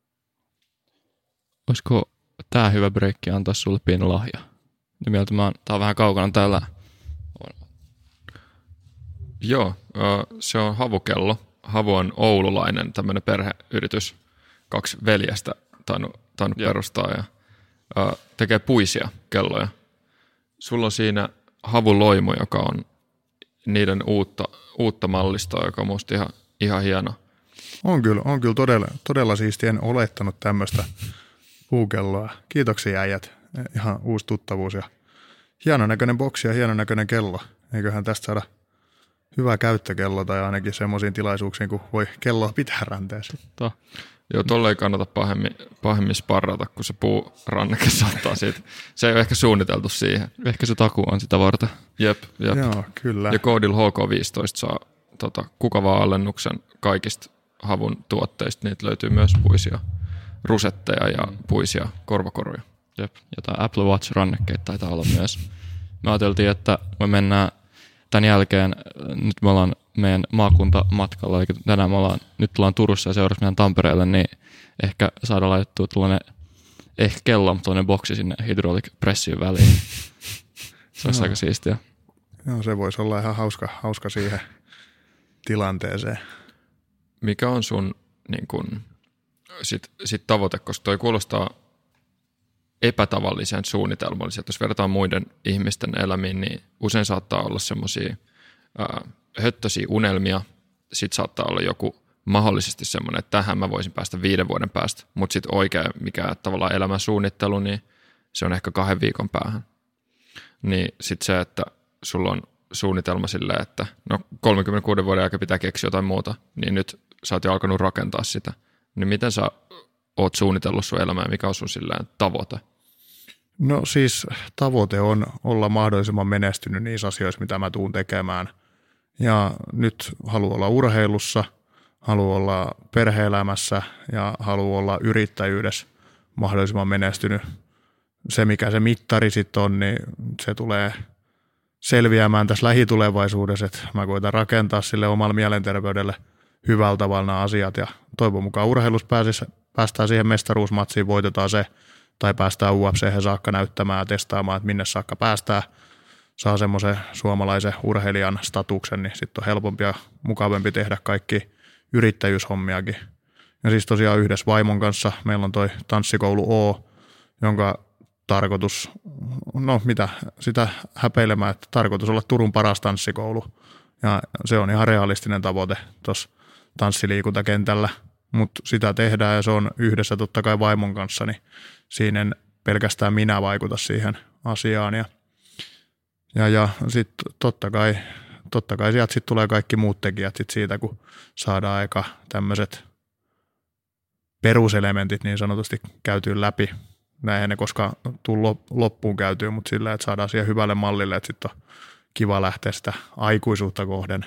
Olisiko tämä hyvä breikki antaa sulle pieni lahja? Nimeltä mä oon, tää on vähän kaukana täällä. Joo, se on havukello. Havu on oululainen tämmöinen perheyritys, kaksi veljestä tainnut, tainnut perustaa ja ää, tekee puisia kelloja. Sulla on siinä havuloimu, joka on niiden uutta, uutta mallistoa, joka on musta ihan, ihan hieno. On kyllä, on kyllä todella, todella siistiä, en olettanut tämmöistä puukelloa. Kiitoksia äijät, ihan uusi tuttavuus ja hienon näköinen boksi ja hienon näköinen kello. Eiköhän tästä saada hyvä käyttökello tai ainakin semmoisiin tilaisuuksiin, kun voi kelloa pitää ranteessa. To. Joo, tolle ei kannata pahemmin, pahemmin sparrata, kun se puuranneke saattaa siitä. Se ei ole ehkä suunniteltu siihen. Ehkä se takuu on sitä varten. Jep, jep. Joo, kyllä. Ja koodilla H K viisitoista saa tota, kuka vaan alennuksen kaikista havun tuotteista. Niitä löytyy myös puisia rusetteja ja puisia korvakoruja. Jep. Jotain Apple Watch-rannekkeita taitaa olla myös. Me ajateltiin, että me mennään tämän jälkeen, nyt me ollaan meidän maakuntamatkalla, eli tänään me ollaan, nyt tullaan Turussa ja seuraavaksi meidän Tampereelle, niin ehkä saadaan laitettua tuollainen, ehkä kello, mutta tuollainen boksi sinne hydraulic pressiin väliin. Se olisi no. aika siistiä. Joo, se voisi olla ihan hauska, hauska siihen tilanteeseen. Mikä on sun niin kun, sit, sit tavoite, koska toi kuulostaa epätavallisen suunnitelmalliselta. Jos verrataan muiden ihmisten elämiin, niin usein saattaa olla semmoisia höttöisiä unelmia. Sitten saattaa olla joku mahdollisesti semmoinen, että tähän mä voisin päästä viiden vuoden päästä. Mutta sitten oikea, mikä tavallaan elämän suunnittelu, niin se on ehkä kahden viikon päähän. Niin sitten se, että sulla on suunnitelma silleen, että no kolmekymmentäkuuden vuoden aika pitää keksiä jotain muuta, niin nyt sä oot jo alkanut rakentaa sitä. Niin miten sä oot suunnitellut sun elämää, mikä on sun silleen tavoite? No siis tavoite on olla mahdollisimman menestynyt niissä asioissa, mitä mä tuun tekemään. Ja nyt haluan olla urheilussa, haluan olla perhe-elämässä ja haluan olla yrittäjyydessä mahdollisimman menestynyt. Se, mikä se mittari sitten on, niin se tulee selviämään tässä lähitulevaisuudessa, että mä koitan rakentaa sille omalle mielenterveydelle hyvällä tavalla nämä asiat ja toivon mukaan urheilussa pääsisi, päästään siihen mestaruusmatsiin, voitetaan se tai päästään U F C:hen saakka näyttämään ja testaamaan, että minne saakka päästään, saa semmoisen suomalaisen urheilijan statuksen, niin sitten on helpompi ja mukavampi tehdä kaikki yrittäjyyshommiakin. Ja siis tosiaan yhdessä vaimon kanssa meillä on toi tanssikoulu O, jonka tarkoitus, no mitä, sitä häpeilemään, että tarkoitus olla Turun paras tanssikoulu. Ja se on ihan realistinen tavoite tuossa tanssiliikuntakentällä, mutta sitä tehdään ja se on yhdessä totta kai vaimon kanssa, niin siinä en pelkästään minä vaikuta siihen asiaan. Ja, ja, ja sitten totta kai, totta kai sieltä sit tulee kaikki muut tekijät sit siitä, kun saadaan aika tämmöiset peruselementit niin sanotusti käytyy läpi. Näin ne koskaan tule loppuun käytyy, mutta sillä, että saadaan siihen hyvälle mallille, että sitten on kiva lähteä sitä aikuisuutta kohden.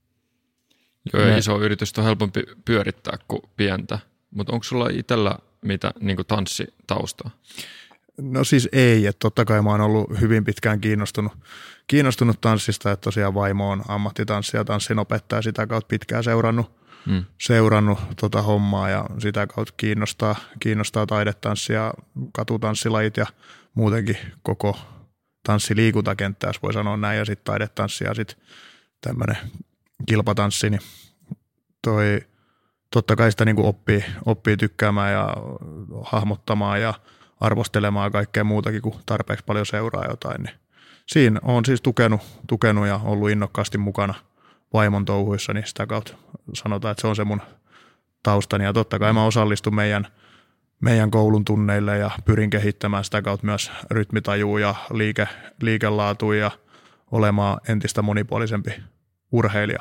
Joo, ja iso yritys on helpompi pyörittää kuin pientä, mutta onko sulla itsellä mitä niin kuin tanssitaustaa? No siis ei, että totta kai mä oon ollut hyvin pitkään kiinnostunut, kiinnostunut tanssista, että tosiaan vaimo on ammattitanssi ja tanssinopettaja, sitä kautta pitkään seurannut, hmm. seurannut tota hommaa ja sitä kautta kiinnostaa, kiinnostaa taidetanssi ja katutanssilajit ja muutenkin koko tanssiliikuntakenttä, jos voi sanoa näin, ja sitten taidetanssi ja sitten tämmöinen kilpatanssi, niin toi totta kai sitä niinku oppii, oppii tykkäämään ja hahmottamaan ja arvostelemaan kaikkea muutakin, kuin tarpeeksi paljon seuraa jotain. Niin siinä on siis tukenut, tukenut ja ollut innokkaasti mukana vaimon touhuissa, niin sitä kautta sanotaan, että se on se mun taustani. Ja totta kai mä osallistun meidän, meidän koulun tunneille ja pyrin kehittämään sitä kautta myös rytmitajua ja liike, liikelaatua ja olemaan entistä monipuolisempi urheilija.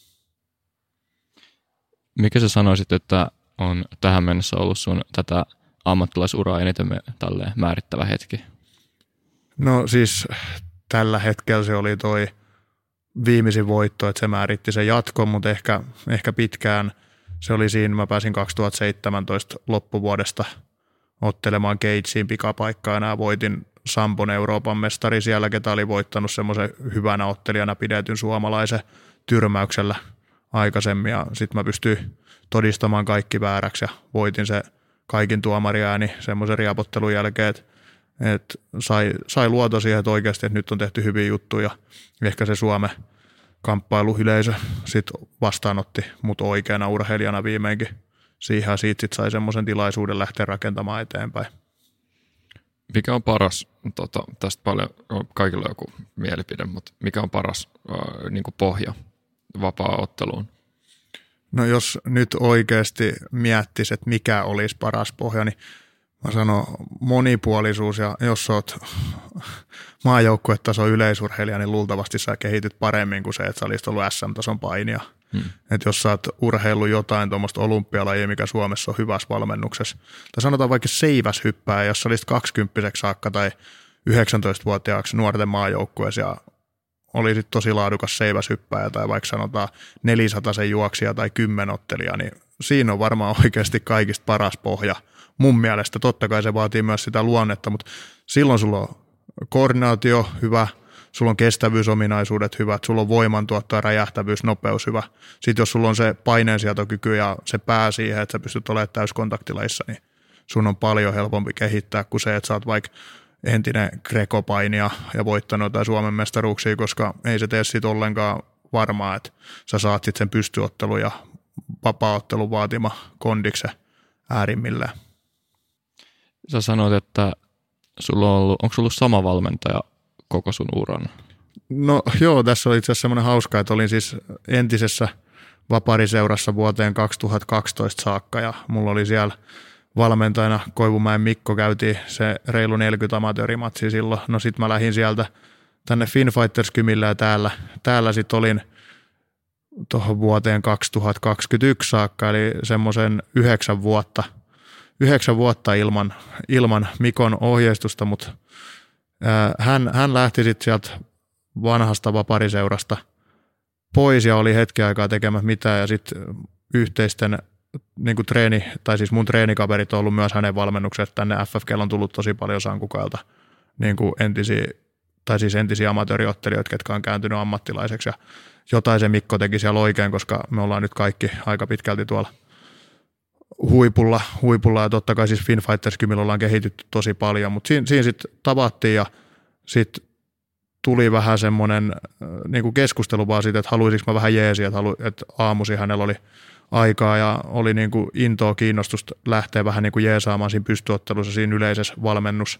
Mikä sä sanoisit, että on tähän mennessä ollut sun tätä ammattilaisuraa eniten tälleen määrittävä hetki? No siis tällä hetkellä se oli toi viimeisin voitto, että se määritti sen jatkon, mutta ehkä, ehkä pitkään se oli siinä, mä pääsin kaksituhattaseitsemäntoista loppuvuodesta ottelemaan Keitsiin pikapaikkaa ja voitin Sampon Euroopan mestari siellä, ketä oli voittanut semmoisen hyvänä ottelijana pidetyn suomalaisen tyrmäyksellä aikaisemmin ja sitten mä pystyin todistamaan kaikki vääräksi ja voitin se kaikin tuomariääni semmoisen riapottelun jälkeen, että et sai, sai luoto siihen, että oikeasti että nyt on tehty hyviä juttuja. Ehkä se Suomen kamppailuyleisö sitten vastaanotti mut oikeana urheilijana viimeinkin siihen ja siitä sit sai semmoisen tilaisuuden lähteä rakentamaan eteenpäin. Mikä on paras, tota, tästä paljon, on kaikilla joku mielipide, mutta mikä on paras äh, niin kuin pohja vapaa-otteluun? No jos nyt oikeasti miettisi, että mikä olisi paras pohja, niin mä sanon monipuolisuus, ja jos sä oot maajoukkuetason yleisurheilija, niin luultavasti sä kehityt paremmin kuin se, että sä olisit ollut S M-tason painija. Hmm. Että jos sä oot urheillut jotain tuommoista olympialajia, mikä Suomessa on hyvässä valmennuksessa, tai sanotaan vaikka seiväshyppää, jos sä olisit kaksikymppiseksi saakka tai yhdeksäntoistavuotiaaksi nuorten maajoukkueessa ja olisit tosi laadukas seiväshyppääjä tai vaikka sanotaan neljäsataisen juoksija tai kymmenottelija, niin siinä on varmaan oikeasti kaikista paras pohja. Mun mielestä totta kai se vaatii myös sitä luonnetta, mutta silloin sulla on koordinaatio hyvä, sulla on kestävyysominaisuudet hyvät, sulla on voimantuotto ja räjähtävyys, nopeus hyvä. Sitten jos sulla on se paineensietokyky ja se pää siihen, että sä pystyt olemaan täyskontaktilajissa, niin sun on paljon helpompi kehittää kuin se, että sä oot vaikka entinen Greco-painija ja voittanut jotain Suomen mestaruuksia, koska ei se tee siitä ollenkaan varmaa, että sä saat sitten sen pystyottelun ja vapaaottelun vaatima kondiksen äärimmilleen. Sä sanoit, että sulla on ollut, onko sulla ollut sama valmentaja koko sun uran? No joo, tässä oli itse asiassa semmoinen hauska, että olin siis entisessä vapariseurassa vuoteen kaksituhattakaksitoista saakka ja mulla oli siellä valmentajana Koivumäen Mikko, käytiin se reilu neljäkymmentä amatöörimatsia silloin. No sit mä lähdin sieltä tänne Finfighters-kymille ja täällä, täällä sit olin tuohon vuoteen kaksituhattakaksikymmentäyksi saakka, eli semmoisen yhdeksän vuotta, yhdeksän vuotta ilman, ilman Mikon ohjeistusta, mutta hän, hän lähti sitten sieltä vanhasta vapariseurasta pois ja oli hetken aikaa tekemättä mitään ja sitten yhteisten niin kuin treeni, tai siis mun treenikaverit on ollut myös hänen valmennukset. Tänne F F K:llä on tullut tosi paljon Sankukailta niin kuin entisiä, tai siis entisiä amatööriottelijoita, ketkä on kääntynyt ammattilaiseksi. Ja jotain se Mikko teki siellä oikein, koska me ollaan nyt kaikki aika pitkälti tuolla huipulla, huipulla ja totta kai siis Finfighters-kymillä ollaan kehitytty tosi paljon, mutta siinä, siinä sitten tavattiin ja sitten tuli vähän semmoinen niin kuin keskustelu vaan siitä, että haluaisinko mä vähän jeesiä, että, halu, että aamuisin hänellä oli aikaa ja oli niin kuin intoa kiinnostusta lähteä vähän niin kuin jeesaamaan siinä pystyottelussa, siinä yleisessä valmennus,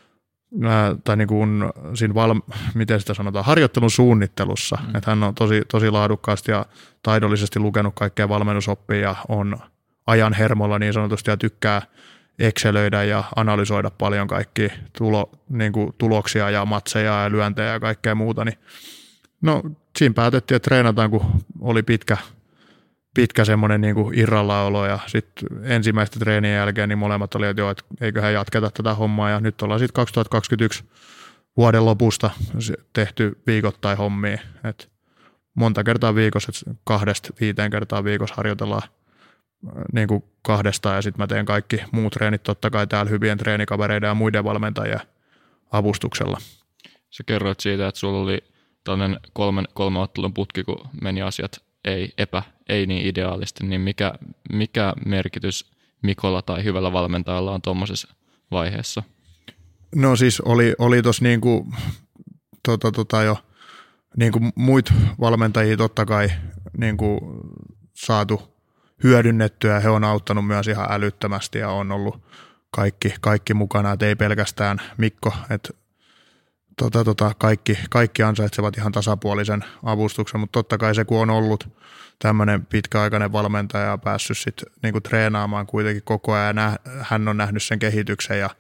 ää, tai niin kuin siinä val, miten sitä sanotaan, harjoittelun suunnittelussa. Mm. Että hän on tosi, tosi laadukkaasti ja taidollisesti lukenut kaikkea valmennusoppia ja on ajan hermolla niin sanotusti ja tykkää excelöidä ja analysoida paljon kaikkia tulo, niin kuin tuloksia ja matseja ja lyöntejä ja kaikkea muuta. Niin, no siinä päätettiin, että treenataan, kun oli pitkä pitkä semmoinen niin kuin irrallaolo ja sitten ensimmäistä treenien jälkeen niin molemmat oli, että joo, että eiköhän jatketa tätä hommaa ja nyt ollaan sitten kaksituhattakaksikymmentäyksi vuoden lopusta tehty viikoittain hommia, että monta kertaa viikossa, että kahdesta viiteen kertaa viikossa harjoitellaan niin kuin kahdestaan ja sitten mä teen kaikki muut treenit totta kai täällä hyvien treenikavereiden ja muiden valmentajien avustuksella. Sä kerroit siitä, että sulla oli tällainen kolmen, kolme ottelun putki, kun meni asiat ei epä, ei niin ideaalisti, niin mikä, mikä merkitys Mikolla tai hyvällä valmentajalla on tuommoisessa vaiheessa? No siis oli, oli tuossa niinku, tota, tota jo niinku muita valmentajia totta kai niinku saatu hyödynnettyä ja he on auttanut myös ihan älyttömästi ja on ollut kaikki, kaikki mukana, että ei pelkästään Mikko, että tota, tota, kaikki, kaikki ansaitsevat ihan tasapuolisen avustuksen, mutta totta kai se kun on ollut tämmöinen pitkäaikainen valmentaja ja päässyt sitten niinku treenaamaan kuitenkin koko ajan ja nä, hän on nähnyt sen kehityksen ja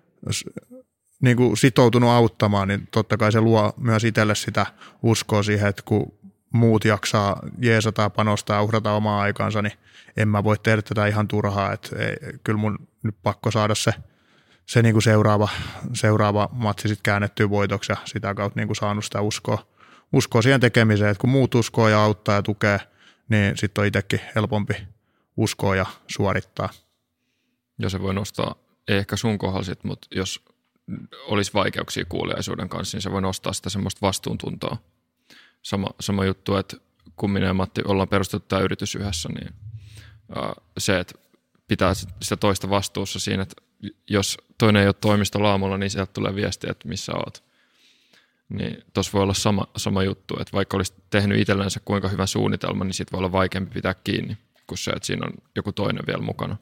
niinku sitoutunut auttamaan, niin totta kai se luo myös itselle sitä uskoa siihen, että kun muut jaksaa jeesata, panostaa, uhrata omaa aikansa, niin en mä voi tehdä tätä ihan turhaa, että ei, kyllä mun nyt pakko saada se, se niinku seuraava, seuraava matsi sitten käännettyä voitoksi ja sitä kautta niinku saanut sitä uskoa, uskoa siihen tekemiseen, että kun muut uskoo ja auttaa ja tukee, niin sitten on itsekin helpompi uskoa ja suorittaa. Ja se voi nostaa, ei ehkä sun kohdalla sit, mutta jos olisi vaikeuksia kuuliaisuuden kanssa, niin se voi nostaa sitä semmoista vastuuntuntoa. Sama, sama juttu, että kun minä ja Matti ollaan perustettu tämä yritys yhdessä, niin se, että pitää sitä toista vastuussa siinä, että jos toinen ei ole toimistolla aamulla, niin sieltä tulee viesti, että missä oot. Niin tuossa voi olla sama, sama juttu, että vaikka olisi tehnyt itsellensä kuinka hyvä suunnitelma, niin siitä voi olla vaikeampi pitää kiinni kuin se, että siinä on joku toinen vielä mukana.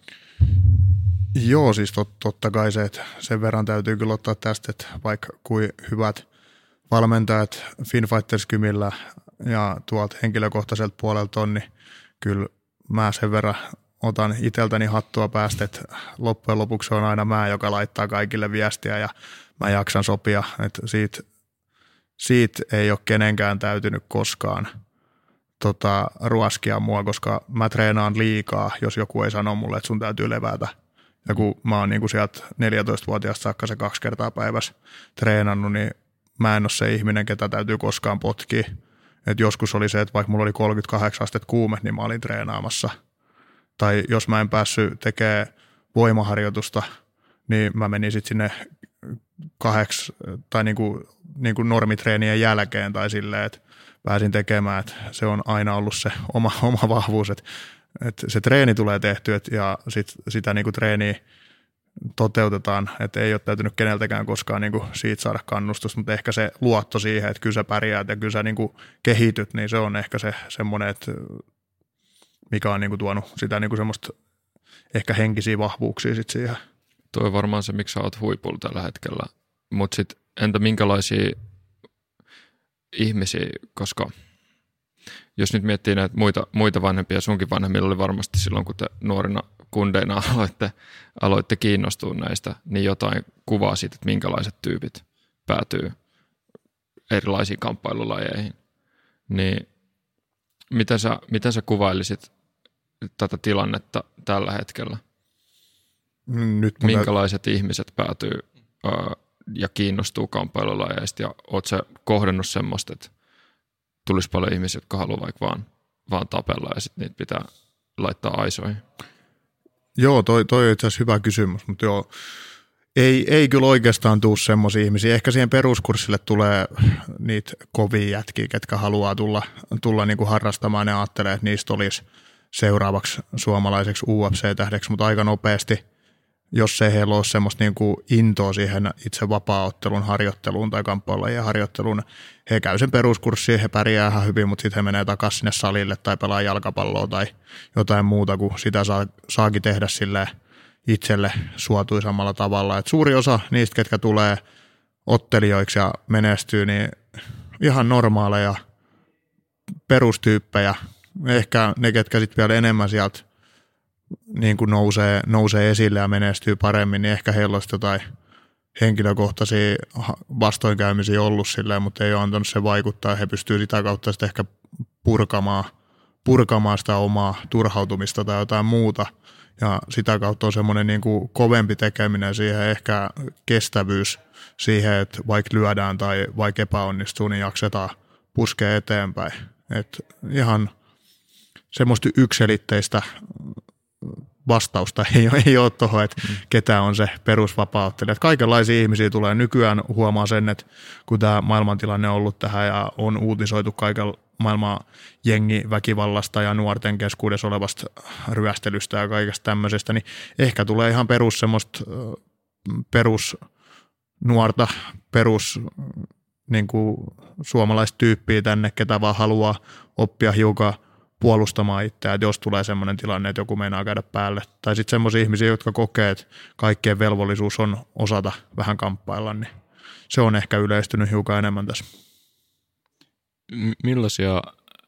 Joo, siis tot, totta kai se, että sen verran täytyy kyllä ottaa tästä, että vaikka kuin hyvät valmentajat Finfighters-kymillä ja tuolta henkilökohtaiselta puolelta on, niin kyllä mä sen verran otan itseltäni hattua päästä, että loppujen lopuksi on aina mä, joka laittaa kaikille viestiä ja mä jaksan sopia, että siitä, siitä ei ole kenenkään täytynyt koskaan tota, ruoskia mua, koska mä treenaan liikaa, jos joku ei sano mulle, että sun täytyy levätä. Ja kun mä oon niin kuin sieltä neljätoistavuotiaasta saakka se kaksi kertaa päivässä treenannut, niin mä en ole se ihminen, ketä täytyy koskaan potkia. Et joskus oli se, että vaikka mulla oli kolmekymmentäkahdeksan astetta kuume, niin mä olin treenaamassa. Tai jos mä en päässyt tekemään voimaharjoitusta, niin mä menin sitten sinne kahdeksi tai niin kuin, niin kuin normitreenien jälkeen tai silleen, että pääsin tekemään. Että se on aina ollut se oma, oma vahvuus, että, että se treeni tulee tehtyä ja sit, sitä niin kuin treeniä toteutetaan, että ei ole täytynyt keneltäkään koskaan niin kuin siitä saada kannustusta, mutta ehkä se luotto siihen, että kyllä sä pärjäät ja kyllä sä niin kuin kehityt, niin se on ehkä se semmoinen, että mikä on niin kuin tuonut sitä niin kuin semmoista ehkä henkisiä vahvuuksia sit siihen. Tuo on varmaan se, miksi sä oot huipulla tällä hetkellä, mutta sitten entä minkälaisia ihmisiä, koska jos nyt miettii näitä muita, muita vanhempia, sunkin vanhemmilla oli varmasti silloin, kun te nuorina kundeina aloitte, aloitte kiinnostua näistä, niin jotain kuvaa siitä, että minkälaiset tyypit päätyy erilaisiin kamppailulajeihin. Niin miten sä, miten sä kuvailisit tätä tilannetta tällä hetkellä? Nyt minkälaiset tä... ihmiset päätyy ää, ja kiinnostuu kamppailulajeista ja oot sä kohdannut semmoista, että tulisi paljon ihmisiä, jotka haluaa vaikka vaan, vaan tapella ja sitten niitä pitää laittaa aisoihin? Joo, toi, toi on itse asiassa hyvä kysymys, mutta joo, ei, ei kyllä oikeastaan tule semmoisia ihmisiä. Ehkä siihen peruskurssille tulee niitä kovia jätkiä, ketkä haluaa tulla, tulla niin kuin harrastamaan ja ajattelee, että niistä olisi seuraavaksi suomalaiseksi U F C-tähdeksi, mutta aika nopeasti, jos ei heillä ole semmoista niin kuin intoa siihen itse vapaa-ottelun harjoitteluun tai kamppailulajien harjoitteluun, he käy sen peruskurssin, he pärjää ihan hyvin, mutta sitten he menee takaisin sinne salille tai pelaa jalkapalloa tai jotain muuta, kun sitä saa, saakin tehdä silleen itselle suotuisammalla tavalla. Et suuri osa niistä, ketkä tulee ottelijoiksi ja menestyy, niin ihan normaaleja perustyyppejä. Ehkä ne, ketkä sitten vielä enemmän sieltä niin kuin nousee, nousee esille ja menestyy paremmin, niin ehkä heillä olisi jotain henkilökohtaisia vastoinkäymisiä ollut silleen, mutta ei ole antanut se vaikuttaa. He pystyvät sitä kautta sitten ehkä purkamaan, purkamaan sitä omaa turhautumista tai jotain muuta. Ja sitä kautta on semmoinen niin kuin kovempi tekeminen siihen, ehkä kestävyys siihen, että vaikka lyödään tai vaikka epäonnistuu, niin jaksetaan puskea eteenpäin. Et ihan semmoista yksilitteistä vastausta ei ole, ei ole tuohon, että mm. ketä on se perusvapauttelija. Kaikenlaisia ihmisiä tulee. Nykyään huomaa sen, että kun tämä maailmantilanne on ollut tähän ja on uutisoitu kaiken maailman jengiväkivallasta ja nuorten keskuudessa olevasta ryöstelystä ja kaikesta tämmöisestä, niin ehkä tulee ihan perus semmoista perus nuorta, perus niin kuin suomalaista tyyppiä tänne, ketä vaan haluaa oppia hiukan puolustamaan itseään, että jos tulee semmoinen tilanne, että joku meinaa käydä päälle. Tai sitten semmoisia ihmisiä, jotka kokee, että kaikkien velvollisuus on osata vähän kamppailla, niin se on ehkä yleistynyt hiukan enemmän tässä. M- millaisia,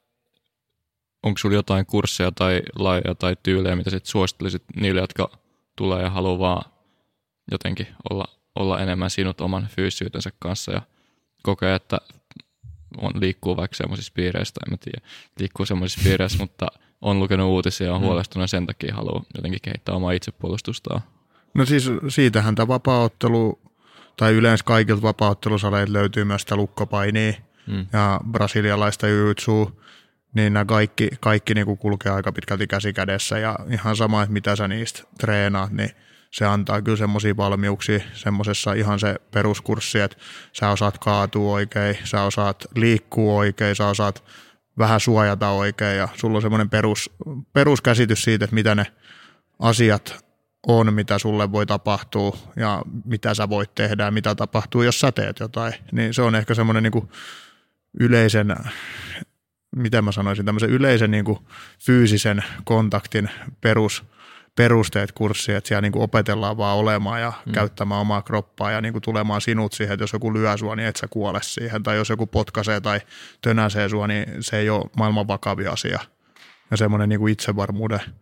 onko sinulla jotain kursseja tai lajeja tai tyylejä, mitä sitten suosittelisit niille, jotka tulee ja haluaa vaan jotenkin olla, olla enemmän sinut oman fyysisyytensä kanssa ja kokee, että on, liikkuu vaikka semmoisissa piireissä, tai en tiedä, liikkuu semmoisissa piireissä, mutta on lukenut uutisia ja on huolestunut ja sen takia haluaa jotenkin kehittää omaa itsepuolustustaan. No siis siitähän tämä vapaa-ottelu, tai yleensä kaikilta vapaa-ottelusaleilta löytyy myös sitä lukkopainia mm. ja brasilialaista jiu-jitsua, niin nämä kaikki, kaikki niin kuin kulkee aika pitkälti käsi kädessä, ja ihan sama, että mitä sä niistä treenaat, niin se antaa kyllä semmoisia valmiuksia semmoisessa ihan se peruskurssi, että sä osaat kaatua oikein, sä osaat liikkua oikein, sä osaat vähän suojata oikein ja sulla on semmoinen perus, peruskäsitys siitä, että mitä ne asiat on, mitä sulle voi tapahtua ja mitä sä voit tehdä ja mitä tapahtuu, jos sä teet jotain. Niin se on ehkä semmoinen niin kuin yleisen, miten mä sanoisin, tämmöisen yleisen niin kuin fyysisen kontaktin perus perusteet kurssi, että siellä niin kuin opetellaan vaan olemaan ja mm. käyttämään omaa kroppaa ja niin kuin tulemaan sinut siihen, että jos joku lyö sua, niin et sä kuole siihen, tai jos joku potkaisee tai tönäsee sua, niin se ei ole maailman vakavia asia. Ja semmoinen niin kuin itsevarmuuden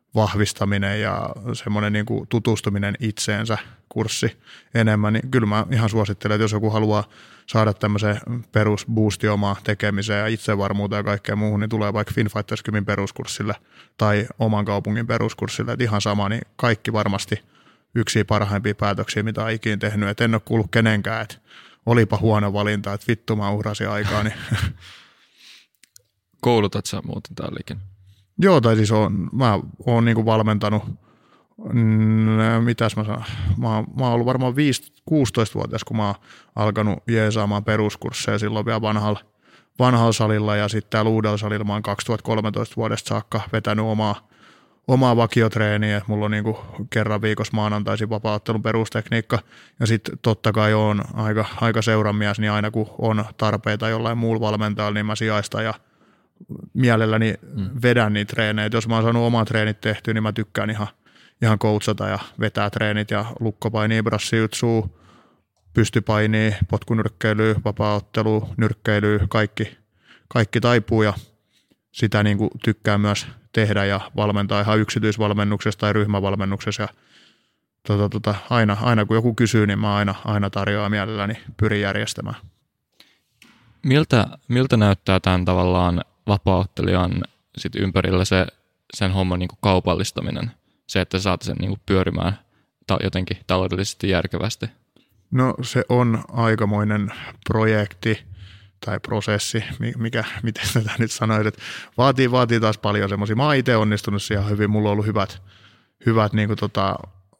vahvistaminen ja semmoinen niin kuin tutustuminen itseensä kurssi enemmän, niin kyllä mä ihan suosittelen, että jos joku haluaa saada tämmöisen perusboostiomaa tekemiseen ja itsevarmuuteen ja kaikkeen muuhun, niin tulee vaikka Finfighters Gymin peruskurssille tai oman kaupungin peruskurssille, että ihan sama, niin kaikki varmasti yksi parhaimpia päätöksiä, mitä olen ikinä tehnyt, että en ole kuullut kenenkään, että olipa huono valinta, että vittu mä uhrasin aikaa. Niin. Koulutat sä muuten täällä ikinä? Joo, tai siis on, mä oon niinku valmentanut, mm, mitäs mä sanon, mä, mä oon ollut varmaan kuusitoistavuotias, kun mä oon alkanut jeesaamaan peruskursseja silloin vielä vanhalla, vanhalla salilla, ja sitten täällä uudella salilla mä oon kaksituhattakolmetoista vuodesta saakka vetänyt omaa, omaa vakiotreeniä, että mulla on niinku kerran viikossa maanantaisin vapaa-ottelun perustekniikka, ja sitten totta kai oon aika, aika seuranmies, niin aina kun on tarpeita jollain muulla valmentajalla, niin mä sijaistan ja mielelläni mm. vedän niitä treenejä. Jos mä oon saanut omat treenit tehtyä, niin mä tykkään ihan, ihan coachata ja vetää treenit ja lukkopainia, brassijutsuja, pystypainia, potkunyrkkeilyä, vapaa-ottelua, nyrkkeilyä, kaikki, kaikki taipuu ja sitä niin kuin tykkään myös tehdä ja valmentaa ihan yksityisvalmennuksessa tai ryhmävalmennuksessa. Ja tota, tota, aina, aina kun joku kysyy, niin mä aina, aina tarjoan mielelläni, pyrin järjestämään. Miltä, miltä näyttää tämän tavallaan vapaa-ottelijan sit ympärillä se, sen homman niin kuin kaupallistaminen, se, että saat sen niin kuin pyörimään ta- jotenkin taloudellisesti järkevästi? No se on aikamoinen projekti tai prosessi, mikä, miten tätä nyt sanoit, että vaatii, vaatii taas paljon semmoisia. Mä oon itse onnistunut siihen hyvin, mulla on ollut hyvät, hyvät niin kuin tota,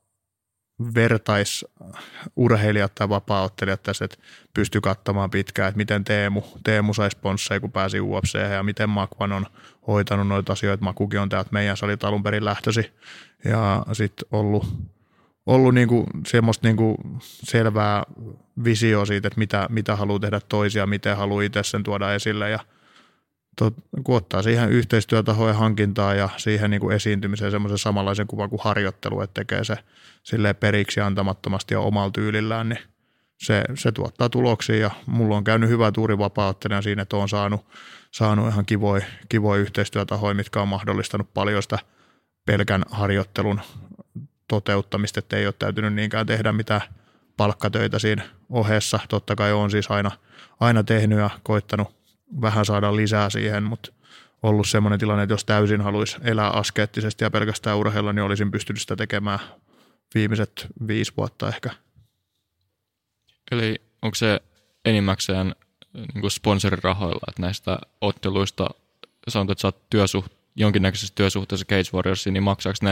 vertaisurheilijat tai vapaa-ottelijat tässä, että pystyi katsomaan pitkään, että miten Teemu, Teemu sai sponsseja, kun pääsi U F C:hen ja miten Makvan on hoitanut noita asioita. Makukin on täältä meidän salit alun perin lähtösi ja sitten ollut, ollut niinku semmoista niinku selvää visioa siitä, että mitä, mitä haluaa tehdä toisia, miten haluaa itse sen tuoda esille ja tot, kun ottaa siihen yhteistyötahojen hankintaa ja siihen niinku esiintymiseen semmoisen samanlaisen kuvan kuin harjoittelu, että tekee se silleen periksi antamattomasti ja omalla tyylillään, niin se, se tuottaa tuloksia ja mulla on käynyt hyvä tuuri vapaa-ottelijana siinä, että olen saanut, saanut ihan kivoja, kivoja yhteistyötahoja, mitkä on mahdollistanut paljon sitä pelkän harjoittelun toteuttamista, että ei ole täytynyt niinkään tehdä mitään palkkatöitä siinä ohessa. Totta kai olen siis aina, aina tehnyt ja koittanut vähän saada lisää siihen, mutta ollut semmoinen tilanne, että jos täysin haluaisi elää askeettisesti ja pelkästään urheilla, niin olisin pystynyt sitä tekemään viimeiset viisi vuotta ehkä. Eli onko se enimmäkseen niin kuin sponsorirahoilla, että näistä otteluista sanotaan, että sä oot työsuht- jonkinnäköisessä työsuhteessa Cage Warriorsiin, niin maksaako ne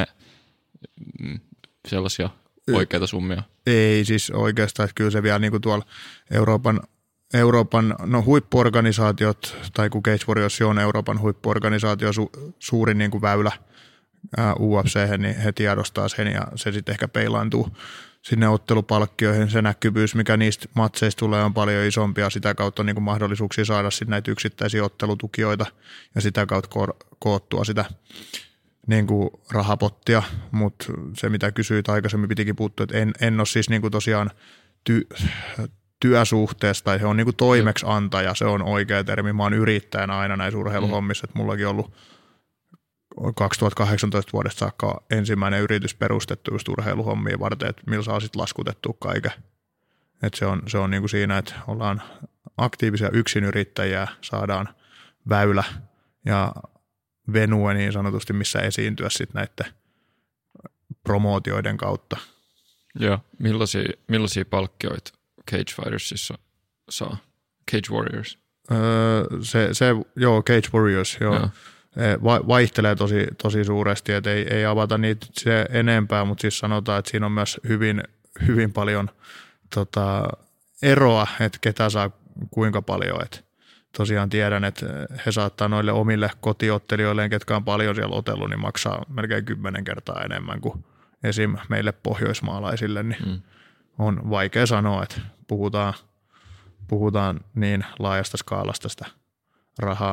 sellaisia oikeita summia? Ei siis oikeastaan, että kyllä se vielä niin kuin tuolla Euroopan, Euroopan no huippuorganisaatiot, tai kun Cage Warriors on Euroopan huippuorganisaatio, su, suurin niin kuin väylä U F C:hen, niin he tiedostaa sen ja se sitten ehkä peilaantuu sinne ottelupalkkioihin. Se näkyvyys, mikä niistä matseista tulee, on paljon isompi ja sitä kautta on niin kuin mahdollisuuksia saada sitten näitä yksittäisiä ottelutukijoita ja sitä kautta ko- koottua sitä niin kuin rahapottia, mutta se mitä kysyit aikaisemmin pitikin puuttua, että en, en ole siis niin kuin tosiaan ty, työsuhteessa tai se on niin kuin toimeksiantaja, se on oikea termi. Mä oon yrittäjänä aina näissä urheiluhommissa, että mullakin on ollut kaksituhattakahdeksantoista vuodesta saakka ensimmäinen yritys perustettu just urheiluhommia varten, että millä saa sitten laskutettua kaiken. Et se on, se on niin kuin siinä, että ollaan aktiivisia yksinyrittäjiä, saadaan väylä ja venue niin sanotusti, missä esiintyä sitten näiden promootioiden kautta. Joo, millaisia, millaisia palkkioita Cage Fightersissa saa? Cage Warriors? Öö, se, se, joo, Cage Warriors, joo. joo. Vaihtelee tosi, tosi suuresti, että ei, ei avata niitä se enempää, mutta siis sanotaan, että siinä on myös hyvin, hyvin paljon tota, eroa, että ketä saa kuinka paljon. Että tosiaan tiedän, että he saattaa noille omille kotiottelijoilleen, ketkä on paljon siellä otellut, niin maksaa melkein kymmenen kertaa enemmän kuin esim. Meille pohjoismaalaisille, niin mm. on vaikea sanoa, että puhutaan, puhutaan niin laajasta skaalasta sitä rahaa.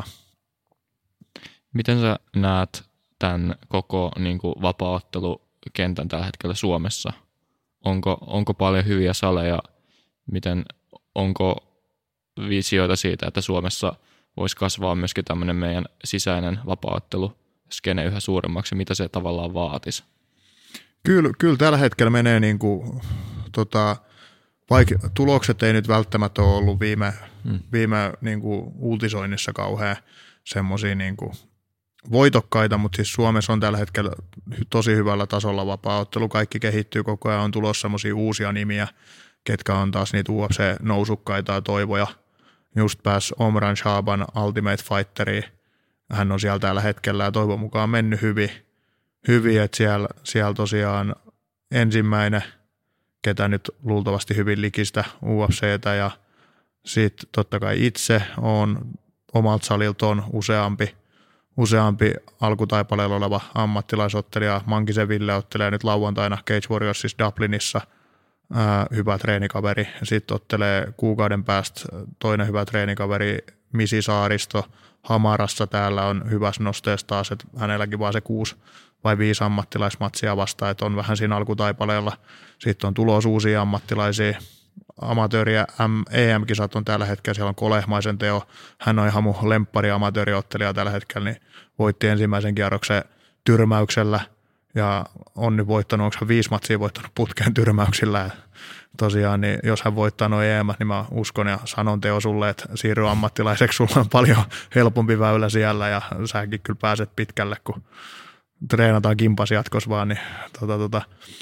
Miten sä näet tämän koko niin kuin vapaa-ottelukentän tällä hetkellä Suomessa? Onko, onko paljon hyviä saleja? Miten, onko visioita siitä, että Suomessa voisi kasvaa myöskin tämmöinen meidän sisäinen vapaa-ottelu skene yhä suuremmaksi ja mitä se tavallaan vaatisi? Kyllä, kyllä tällä hetkellä menee niin kuin, tota, vaikka tulokset ei nyt välttämättä ole ollut viime, hmm. viime niin kuin uutisoinnissa kauhean semmoisia niin kuin voitokkaita, mutta siis Suomessa on tällä hetkellä tosi hyvällä tasolla vapaa-ottelu. Kaikki kehittyy koko ajan, on tulossa semmoisia uusia nimiä, ketkä on taas niitä U F C-nousukkaita ja toivoja. Just pääsi Omran Shaban Ultimate Fighteriin. Hän on siellä tällä hetkellä ja toivon mukaan mennyt hyvin, hyvin että siellä, siellä tosiaan ensimmäinen, ketä nyt luultavasti hyvin likistä U F C:tä ja sitten totta kai itse on omalta salilta on useampi, useampi alkutaipaleella oleva ammattilaisottelija. Mankisen Ville ottelee nyt lauantaina Cage Warriorsissa Dublinissa, ää, hyvä treenikaveri. Sitten ottelee kuukauden päästä toinen hyvä treenikaveri Misi Saaristo Hamarassa. Täällä on hyvässä nosteessa taas, että hänelläkin vaan se kuusi vai viisi ammattilaismatsia vastaan, että on vähän siinä alkutaipaleella. Sitten on tulos uusia ammattilaisia. Amatööriä E M-kisat on tällä hetkellä, siellä on Kolehmaisen Teo, hän on ihan mun lemppari amatööriottelija tällä hetkellä, niin voitti ensimmäisen kierroksen tyrmäyksellä ja on nyt voittanut, onko hän viisi matsia voittanut putkeen tyrmäyksillä ja tosiaan, niin jos hän voittaa noin E M, niin mä uskon ja sanon Teo sulle, että siirry ammattilaiseksi, sulla on paljon helpompi väylä siellä ja säkin kyllä pääset pitkälle, kun treenataan kimpas jatkos vaan, niin tota tota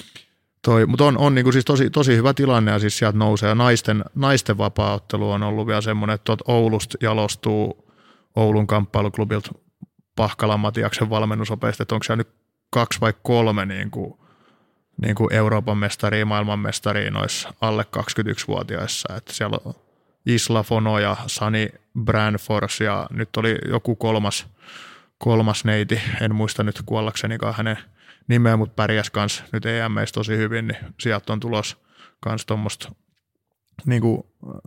Toi, mutta on, on niinku siis tosi, tosi hyvä tilanne ja siis sieltä nousee. Ja naisten, naisten vapaa-ottelu on ollut vielä semmoinen, että Oulusta jalostuu Oulun kamppailuklubilta Pahkalan Matiaksen valmennusopeista, että onko siellä nyt kaksi vai kolme niinku, niinku Euroopan mestaria, maailman mestaria noissa alle kaksikymmentäyksivuotiaissa. Että siellä on Isla Fono ja Sani Branfors ja nyt oli joku kolmas, kolmas neiti, en muista nyt kuollaksenikaan hänen nimeä, mutta pärjäs kans nyt E M:issä tosi hyvin, niin sieltä on tulos kans tuommoista niinku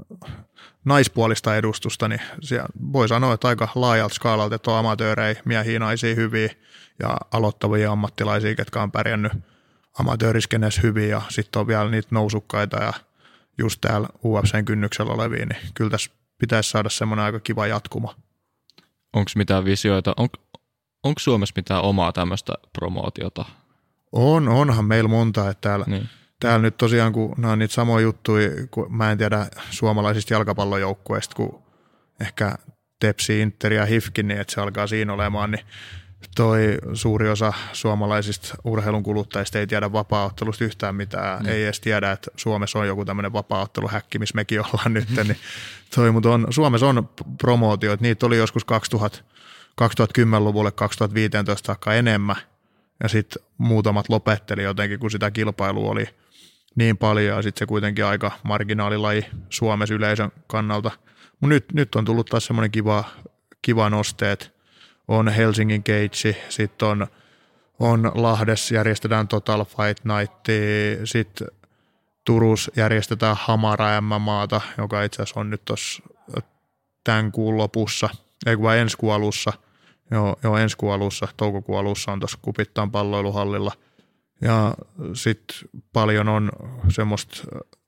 naispuolista edustusta, niin siellä voi sanoa, että aika laajalta skaalalta, että on amatöörejä, miehiä, naisia hyviä ja aloittavia ammattilaisia, ketkä on pärjännyt amatööriskenessä hyvin ja sitten on vielä niitä nousukkaita ja just täällä U F C:n kynnyksellä olevia, niin kyllä tässä pitäisi saada semmoinen aika kiva jatkuma. Onko mitään visioita? On, onko Suomessa mitään omaa tämmöistä promootiota? On, onhan meillä monta, että täällä, niin. täällä nyt tosiaan, kun nämä on niitä samoja juttuja, kun mä en tiedä suomalaisista jalkapallojoukkueista, kun ehkä Tepsi, Inter ja H I F K, niin että se alkaa siinä olemaan, niin toi suuri osa suomalaisista urheilun kuluttajista ei tiedä vapaa-ottelusta yhtään mitään, mm. ei edes tiedä, että Suomessa on joku tämmöinen vapaa-otteluhäkki, missä mekin ollaan nyt, niin toi, mutta on, Suomessa on promootioita, niitä oli joskus kaksituhatta, kaksituhattakymmenluvulle kaksituhattaviisitoista saakka enemmän, ja sitten muutamat lopetteli jotenkin, kun sitä kilpailua oli niin paljon, ja sitten se kuitenkin aika marginaalilaji Suomessa yleisön kannalta. Mutta nyt, nyt on tullut taas semmoinen kiva, kiva nosteet. On Helsingin Cage, sitten on, on Lahdessa järjestetään Total Fight Night, sitten Turussa järjestetään Hamara M M A:ta, joka itse asiassa on nyt tuossa tämän kuun lopussa, ei kun ensi kuun alussa. Joo, joo, ensi kuun alussa, toukokuun alussa on tuossa Kupittaan palloiluhallilla. Ja sitten paljon on semmoista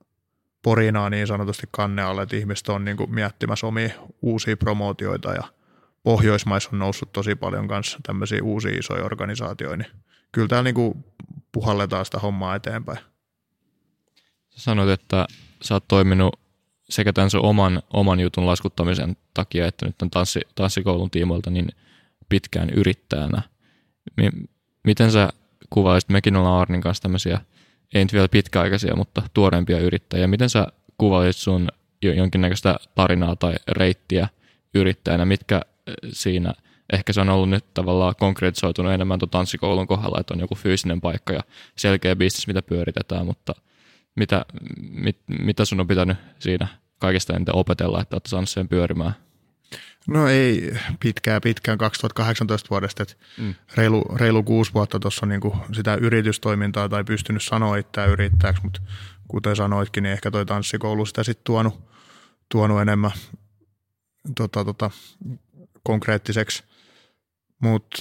porinaa niin sanotusti kanne alle, että ihmiset on niinku miettimässä omia uusia promootioita ja Pohjoismaissa on noussut tosi paljon kanssa tämmöisiä uusia isoja organisaatioita, niin kyllä täällä niinku puhalletaan sitä hommaa eteenpäin. Sä sanoit, että sä oot toiminut sekä tämän sun oman, oman jutun laskuttamisen takia, että nyt on tanssi, tanssikoulun tiimoilta niin pitkään yrittäjänä. Miten sä kuvaisit, mekin ollaan Arnin kanssa tämmöisiä, ei nyt vielä pitkäaikaisia, mutta tuoreempia yrittäjiä. Miten sä kuvaisit sun jonkinnäköistä tarinaa tai reittiä yrittäjänä, mitkä siinä, ehkä se on ollut nyt tavallaan konkretisoitunut enemmän tuon tanssikoulun kohdalla, että on joku fyysinen paikka ja selkeä business, mitä pyöritetään, mutta mitä, mit, mitä sun on pitänyt siinä kaikesta eniten opetella, että olet saanut sen pyörimään? No ei pitkään, pitkään kaksituhattakahdeksantoista vuodesta, että mm. reilu, reilu kuusi vuotta tuossa on niinku sitä yritystoimintaa tai pystynyt sanoa itseään yrittäjäksi, mutta kuten sanoitkin, niin ehkä toi tanssikoulu sitä sitten tuonut, tuonut enemmän tota, tota, konkreettiseksi, mutta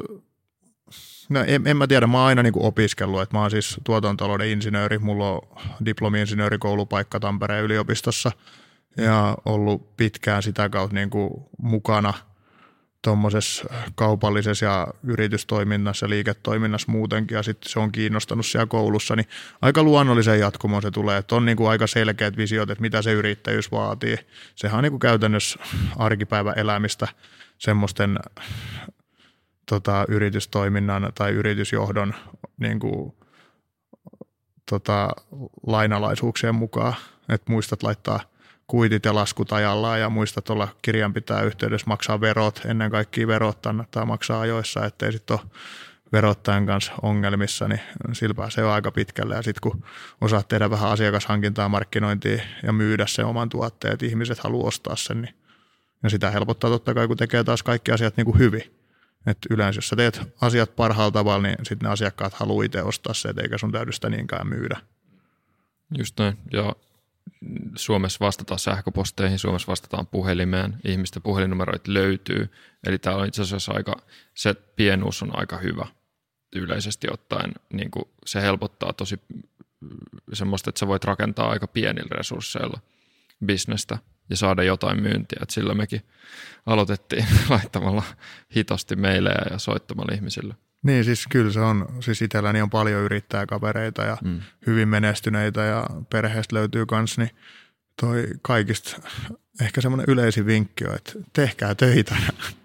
no en, en mä tiedä, mä oon aina niinku opiskellut, että mä oon siis tuotantotalouden insinööri, mulla on diplomi-insinöörikoulupaikka Tampereen yliopistossa ja ollut pitkään sitä kautta niinku mukana tuommoisessa kaupallisessa ja yritystoiminnassa ja liiketoiminnassa muutenkin, ja sitten se on kiinnostanut siellä koulussa, niin aika luonnolliseen jatkumoon se tulee, että on niin kuin aika selkeät visiot, että mitä se yrittäjyys vaatii. Sehän on niin kuin käytännössä arkipäivän elämistä semmoisten tota, yritystoiminnan tai yritysjohdon niin kuin, tota, lainalaisuuksien mukaan, että muistat laittaa kuitit ja laskut ajallaan ja muistat olla kirjanpitää yhteydessä, maksaa verot, ennen kaikkea verot kannattaa maksaa ajoissa, ettei sitten ole verottajan kanssa ongelmissa, niin sillä pääsee jo aika pitkälle. Ja sitten kun osaat tehdä vähän asiakashankintaa, markkinointia ja myydä sen oman tuotteen, että ihmiset haluaa ostaa sen, niin ja sitä helpottaa totta kai, kun tekee taas kaikki asiat niin kuin hyvin. Et yleensä jos sä teet asiat parhaalla tavalla, niin sitten ne asiakkaat haluaa itse ostaa se, eikä sun täydy sitä niinkään myydä. Just näin. Ja Suomessa vastataan sähköposteihin, Suomessa vastataan puhelimeen, ihmisten puhelinnumeroita löytyy. Eli täällä on itse asiassa aika, se pienuus on aika hyvä yleisesti ottaen. Niin kuin se helpottaa tosi semmoista, että sä voit rakentaa aika pienillä resursseilla bisnestä ja saada jotain myyntiä. Et sillä mekin aloitettiin laittamalla hitosti meilejä ja soittamalla ihmisille. Niin, siis kyllä se on. Siis itselläni on paljon yrittäjäkavereita ja mm. hyvin menestyneitä ja perheestä löytyy kans, niin toi kaikista ehkä semmoinen yleisin vinkki on, että tehkää töitä.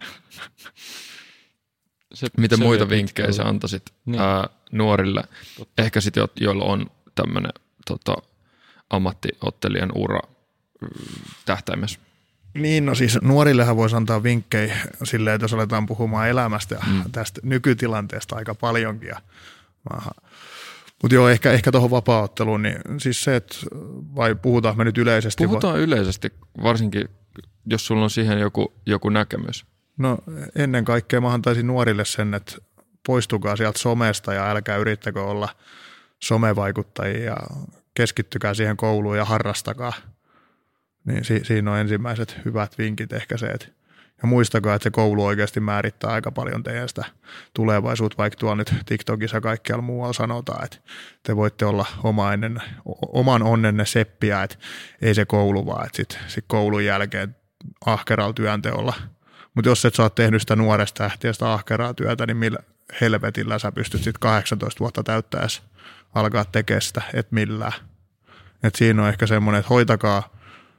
Se, Mitä se muita vinkkejä sä antaisit niin. ää, nuorille? Totta. Ehkä sitten, joilla on tämmöinen tota, ammattiottelijan ura tähtäimessä. Niin, no siis nuorillehan voisi antaa vinkkejä silleen, että jos aletaan puhumaan elämästä ja mm. tästä nykytilanteesta aika paljonkin. Mutta joo, ehkä, ehkä tuohon vapaa-otteluun, niin siis se, että vai puhutaan me nyt yleisesti? Puhutaan va- yleisesti, varsinkin jos sulla on siihen joku, joku näkemys. No ennen kaikkea mä antaisin nuorille sen, että poistukaa sieltä somesta ja älkää yrittäkö olla somevaikuttajia ja keskittykää siihen kouluun ja harrastakaa. Niin si- siinä on ensimmäiset hyvät vinkit ehkä se, että ja muistakaa, että se koulu oikeasti määrittää aika paljon teidän sitä tulevaisuutta, vaikka tuolla nyt TikTokissa ja kaikkialla muualla sanotaan, että te voitte olla oma ennen, oman onnenne seppiä, että ei se koulu vaan, että sitten sit koulun jälkeen ahkeralla työnteolla. Mutta jos et sä oot tehnyt sitä nuoresta lähtien sitä ahkeraa työtä, niin millä helvetillä sä pystyt sitten kahdeksantoista vuotta täyttäessä alkaa tekemään sitä, et millään. Et siinä on ehkä semmoinen, että hoitakaa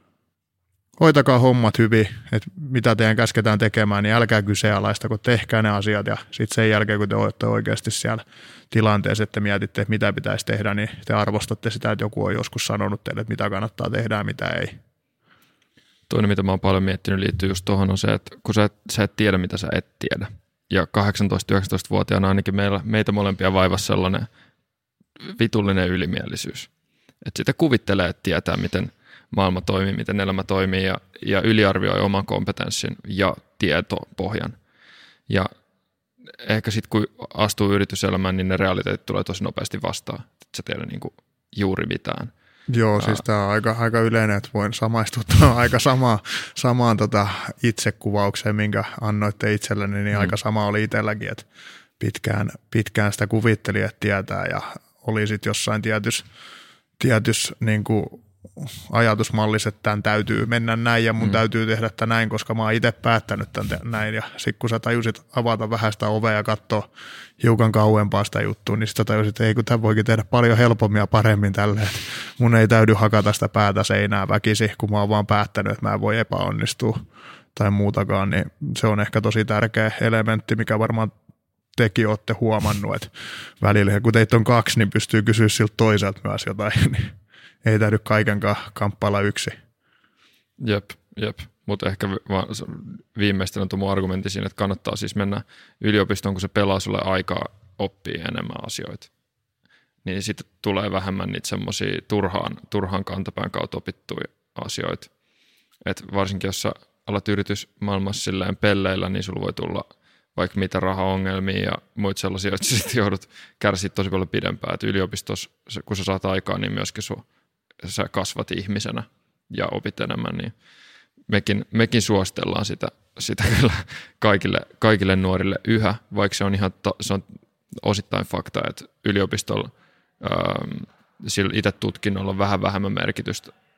Hoitakaa hommat hyvin, että mitä teidän käsketään tekemään, niin älkää kyseenalaista, kun tehkää ne asiat ja sitten sen jälkeen, kun te olette oikeasti siellä tilanteessa, että mietitte, että mitä pitäisi tehdä, niin te arvostatte sitä, että joku on joskus sanonut teille, että mitä kannattaa tehdä ja mitä ei. Toinen, mitä mä oon paljon miettinyt, liittyy just tuohon on se, että kun sä et, sä et tiedä, mitä sä et tiedä. Ja kahdeksantoista-yhdeksäntoista-vuotiaana ainakin meillä, meitä molempia vaivasi sellainen vitullinen ylimielisyys. Että sitä kuvittelee, että tietää, miten maailma toimii, miten elämä toimii ja, ja yliarvioi oman kompetenssin ja tietopohjan. Ja ehkä sitten kun astuu yrityselämään, niin ne realiteetit tulee tosi nopeasti vastaan, että sä tiedä niin kuin juuri mitään. Joo, uh, siis tämä on aika, aika yleinen, että voin samaistuttaa aika sama, samaan tota itsekuvaukseen, minkä annoitte itselleni, niin mm. aika sama oli itselläkin, että pitkään, pitkään sitä kuvitteli, että tietää ja oli sitten jossain tietyssä tietys, niin kuin ajatusmallissa, että tämän täytyy mennä näin ja mun mm. täytyy tehdä tämän näin, koska mä oon itse päättänyt tämän näin. Ja sitten kun sä tajusit avata vähän sitä ovea ja katsoa hiukan kauempaa sitä juttua, niin sitten tajusit, että ei kun tämän voikin tehdä paljon helpommin ja paremmin tälleen. Mun ei täydy hakata sitä päätä seinää väkisi, kun mä oon vaan päättänyt, että mä en voi epäonnistua tai muutakaan. Niin se on ehkä tosi tärkeä elementti, mikä varmaan tekin olette huomannut, että välillä kun teitä on kaksi, niin pystyy kysyä siltä toiselta myös jotain, niin ei täydy kaikenkaan kamppailla yksi. Jep, jep. Mutta ehkä viimeistelen tuon mun argumentti siinä, että kannattaa siis mennä yliopistoon, kun se pelaa sulle aikaa oppia enemmän asioita. Niin sitten tulee vähemmän niitä semmoisia turhaan, turhaan kantapään kautta opittuja asioita. Et varsinkin jos sä alat yritysmaailmassa silleen pelleillä, niin sulla voi tulla vaikka mitä rahaongelmia ja muita sellaisia, että sitten joudut kärsiä tosi paljon pidempään. Et yliopistossa, kun sä saat aikaa, niin myöskin sun, sä kasvat ihmisenä ja opit enemmän, niin mekin, mekin suositellaan sitä, sitä kyllä kaikille, kaikille nuorille yhä, vaikka se on ihan se on osittain fakta, että yliopistolla ähm, sillä itse tutkinnolla on vähän vähemmän merkitystä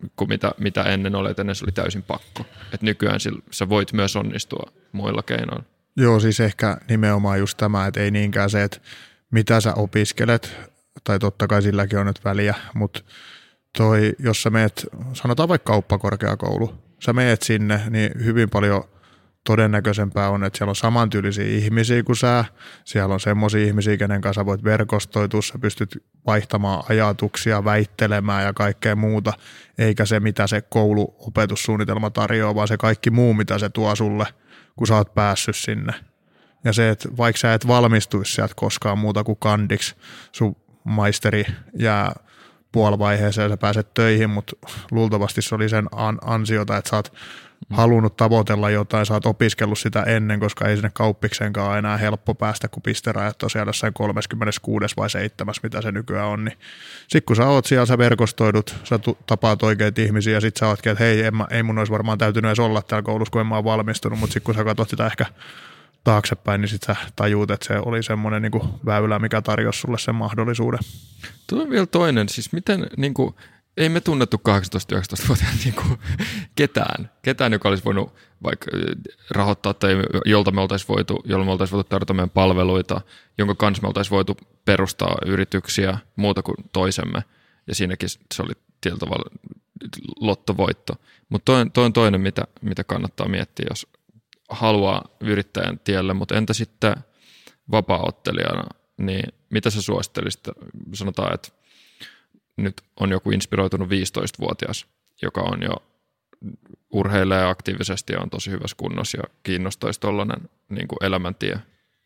kuin mitä, mitä ennen oli, että ennen se oli täysin pakko. Et nykyään sä voit myös onnistua muilla keinoilla. Joo, siis ehkä nimenomaan just tämä, että ei niinkään se, että mitä sä opiskelet, tai totta kai silläkin on nyt väliä, mutta toi, jos sä meet, sanotaan vaikka kauppakorkeakoulu, sä meet sinne, niin hyvin paljon todennäköisempää on, että siellä on samantyylisiä ihmisiä kuin sä, siellä on semmoisia ihmisiä, kenen kanssa voit verkostoitua, sä pystyt vaihtamaan ajatuksia, väittelemään ja kaikkea muuta, eikä se, mitä se kouluopetussuunnitelma tarjoaa, vaan se kaikki muu, mitä se tuo sulle, kun sä oot päässyt sinne. Ja se, että vaikka sä et valmistuisi sieltä koskaan muuta kuin kandiksi, sun maisteri jää puolivaiheeseen ja sä pääset töihin, mutta luultavasti se oli sen ansiota, että sä oot halunnut tavoitella jotain, sä oot opiskellut sitä ennen, koska ei sinne kauppikseenkaan ole enää helppo päästä, kun pisterajat on siellä jossain kolmekymmentäkuusi vai seitsemän, mitä se nykyään on. Niin sitten kun sä oot siellä, sä verkostoidut, sä tapaat oikeita ihmisiä ja sit sä ootkin, että hei, en mä, ei mun olisi varmaan täytynyt edes olla täällä koulussa, kun en mä ole valmistunut, mutta sitten kun sä katsot sitä ehkä taaksepäin, niin sit sä tajuut, että se oli semmoinen niin kuin väylä, mikä tarjosi sulle sen mahdollisuuden. Tuo on vielä toinen, siis miten niin kuin ei me tunnettu kahdeksantoista-yhdeksäntoista-vuotiaana niin kuin ketään, ketään, joka olisi voinut vaikka rahoittaa tai jolta me oltaisiin voitu, jolla me oltaisiin voitu tarjota meidän palveluita, jonka kanssa me oltaisiin voitu perustaa yrityksiä muuta kuin toisemme. Ja siinäkin se oli tietyllä tavalla lottovoitto. Mutta toi, toi on toinen, mitä, mitä kannattaa miettiä, jos haluaa yrittäjän tielle. Mutta entä sitten vapaa-ottelijana, niin mitä sä suosittelisit? Sanotaan, että nyt on joku inspiroitunut viisitoistavuotias, joka on jo urheilee aktiivisesti ja on tosi hyvässä kunnossa ja kiinnostaisi tollainen niin kuin elämäntie.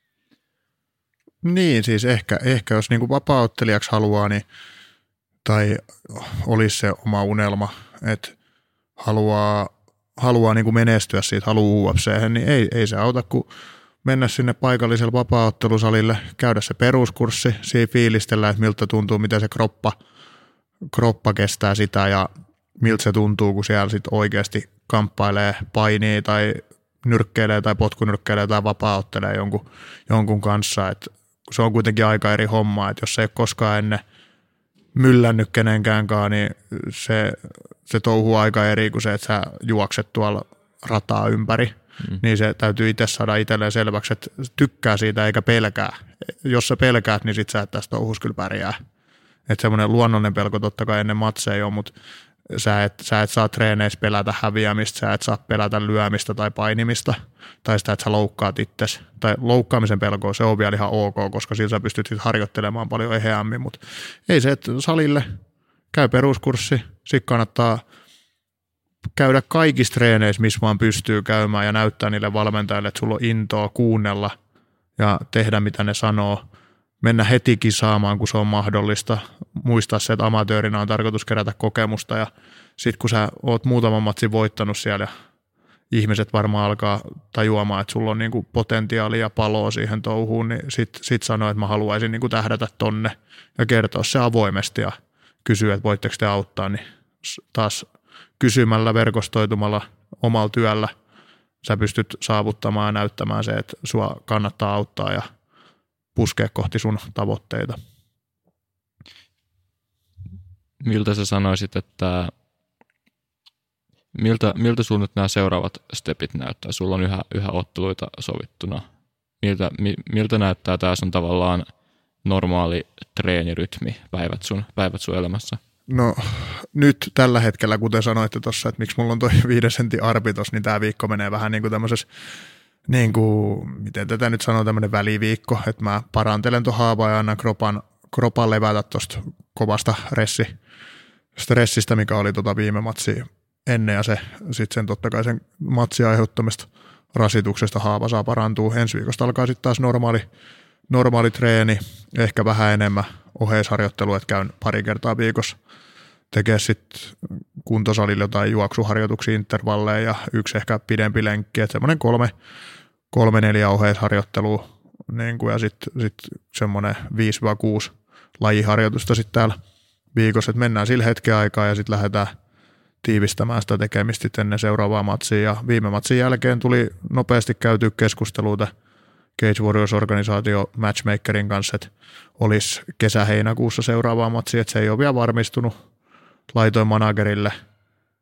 Niin, siis ehkä, ehkä jos niin kuin vapaa-ottelijaksi haluaa, niin, tai olisi se oma unelma, että haluaa, haluaa niin kuin menestyä siitä, haluaa U F C:hen, niin ei, ei se auta, kun mennä sinne paikalliselle vapaa-ottelusalille, käydä se peruskurssi, siinä fiilistellä, että miltä tuntuu, miten se kroppa kroppa kestää sitä ja miltä se tuntuu, kun siellä sit oikeasti kamppailee, painii tai nyrkkeilee tai potkunyrkkeilee tai vapaa-ottelee jonkun, jonkun kanssa. Et se on kuitenkin aika eri homma, että jos ei ole koskaan ennen myllännyt kenenkään, niin se, se touhuu aika eri kuin se, että sä juokset tuolla rataa ympäri. Mm. Niin se täytyy itse saada itselleen selväksi, että tykkää siitä eikä pelkää. Jos sä pelkäät, niin sit sä et tästä touhussa kyllä pärjää. Että semmoinen luonnollinen pelko totta kai ennen matseja on, mutta sä et, sä et saa treeneissä pelätä häviämistä, sä et saa pelätä lyömistä tai painimista, tai sitä, että sä loukkaat itsesi. Tai loukkaamisen pelkoa, se on vielä ihan ok, koska sillä sä pystyt sit harjoittelemaan paljon eheämmin, mutta ei se, että salille käy peruskurssi, sit kannattaa käydä kaikissa treeneissä, missä vaan pystyy käymään ja näyttää niille valmentajille, että sulla on intoa kuunnella ja tehdä mitä ne sanoo. Mennä heti kisaamaan, kun se on mahdollista. Muistaa se, että amatöörinä on tarkoitus kerätä kokemusta ja sitten kun sä oot muutaman matsin voittanut siellä ja ihmiset varmaan alkaa tajuamaan, että sulla on niinku potentiaalia ja paloa siihen touhuun, niin sit, sit sanoo, että mä haluaisin niinku tähdätä tonne ja kertoa se avoimesti ja kysyä, että voitteko te auttaa, niin taas kysymällä, verkostoitumalla omalla työllä sä pystyt saavuttamaan ja näyttämään se, että sua kannattaa auttaa ja puskea kohti sun tavoitteita. Miltä sä sanoisit, että miltä, miltä sun nyt nämä seuraavat stepit näyttää? Sulla on yhä, yhä otteluita sovittuna. Miltä, miltä näyttää tämä sun tavallaan normaali treenirytmi päivät sun, päivät sun elämässä? No nyt tällä hetkellä, kuten sanoitte tuossa, että miksi mulla on toi viiden sentin arpi tossa, niin tämä viikko menee vähän niin kuin tämmöisessä, niin kuin, miten tätä nyt sanoo, tämmöinen väliviikko, että mä parantelen tuon haavaa ja annan kropan, kropan levätä tuosta kovasta ressi, stressistä, mikä oli tota viime matsia ennen ja se sitten sen totta kai sen matsia aiheuttamista rasituksesta haava saa parantua. Ensi viikosta alkaa sitten taas normaali, normaali treeni, ehkä vähän enemmän oheisharjoittelua, että käyn pari kertaa viikossa tekee sitten kuntosalilla jotain juoksuharjoituksia, intervalleja ja yksi ehkä pidempi lenkki, että semmoinen kolme, kolme neljä oheisharjoittelua niin kuin, ja sitten sit semmoinen viisi kuusi lajiharjoitusta sitten täällä viikossa, että mennään sillä hetken aikaa ja sitten lähdetään tiivistämään sitä tekemistä ennen seuraavaa matsia ja viime matsin jälkeen tuli nopeasti käytyä keskusteluita Cage Warriors-organisaatio matchmakerin kanssa, että olisi kesä-heinäkuussa seuraavaa matsia, että se ei ole vielä varmistunut. Laitoin managerille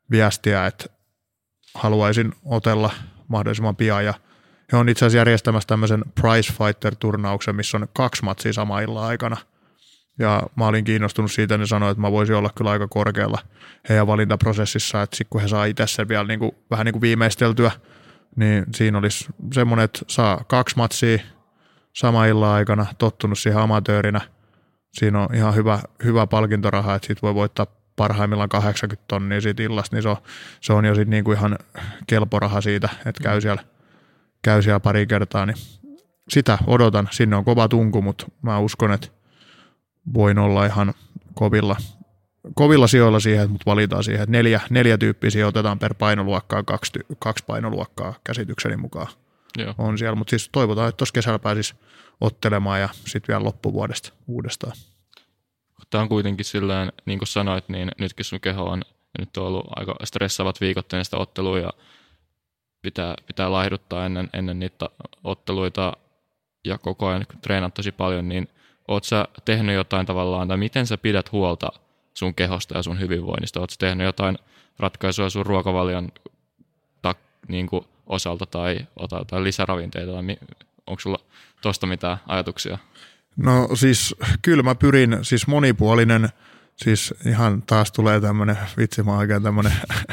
viestiä, että haluaisin otella mahdollisimman pian ja he on itse asiassa järjestämässä tämmöisen Prize Fighter-turnauksen, missä on kaksi matsia sama illan aikana. Ja mä olin kiinnostunut siitä, ja ne sanoi, että mä voisin olla kyllä aika korkealla heidän valintaprosessissa, että sitten kun he saa itse sen vielä niin kuin, vähän niin kuin viimeisteltyä, niin siinä olisi semmoinen, että saa kaksi matsia sama illan aikana, tottunut siihen amatöörinä. Siinä on ihan hyvä, hyvä palkintoraha, että siitä voi voittaa parhaimmillaan kahdeksankymmentä tonnia siitä illasta, niin se on, se on jo sitten niin kuin ihan kelporaha siitä, että käy siellä, käy siellä pari kertaa, niin sitä odotan. Sinne on kova tunku, mutta mä uskon, että voin olla ihan kovilla, kovilla sijoilla siihen, mutta valitaan siihen, että neljä, neljä tyyppiä sijoitetaan per painoluokkaa, kaksi, kaksi painoluokkaa käsitykseni mukaan Joo. on siellä. Mutta siis toivotaan, että tuossa kesällä pääsisi ottelemaan ja sitten vielä loppuvuodesta uudestaan. Tämä on kuitenkin silleen, niin kuin sanoit, niin nytkin sun keho on nyt on ollut aika stressaavat viikot ennen sitä ottelua ja pitää, pitää laihduttaa ennen, ennen niitä otteluita ja koko ajan treenat tosi paljon, niin oot sä tehnyt jotain tavallaan, tai miten sä pidät huolta sun kehosta ja sun hyvinvoinnista? Oot sä tehnyt jotain ratkaisuja sun ruokavalion tak, niin kuin osalta tai ota jotain lisäravinteita, tai onko sulla tosta mitään ajatuksia? No siis kyllä mä pyrin, siis monipuolinen, siis ihan taas tulee tämmöinen, vitsi mä oikein tämmöinen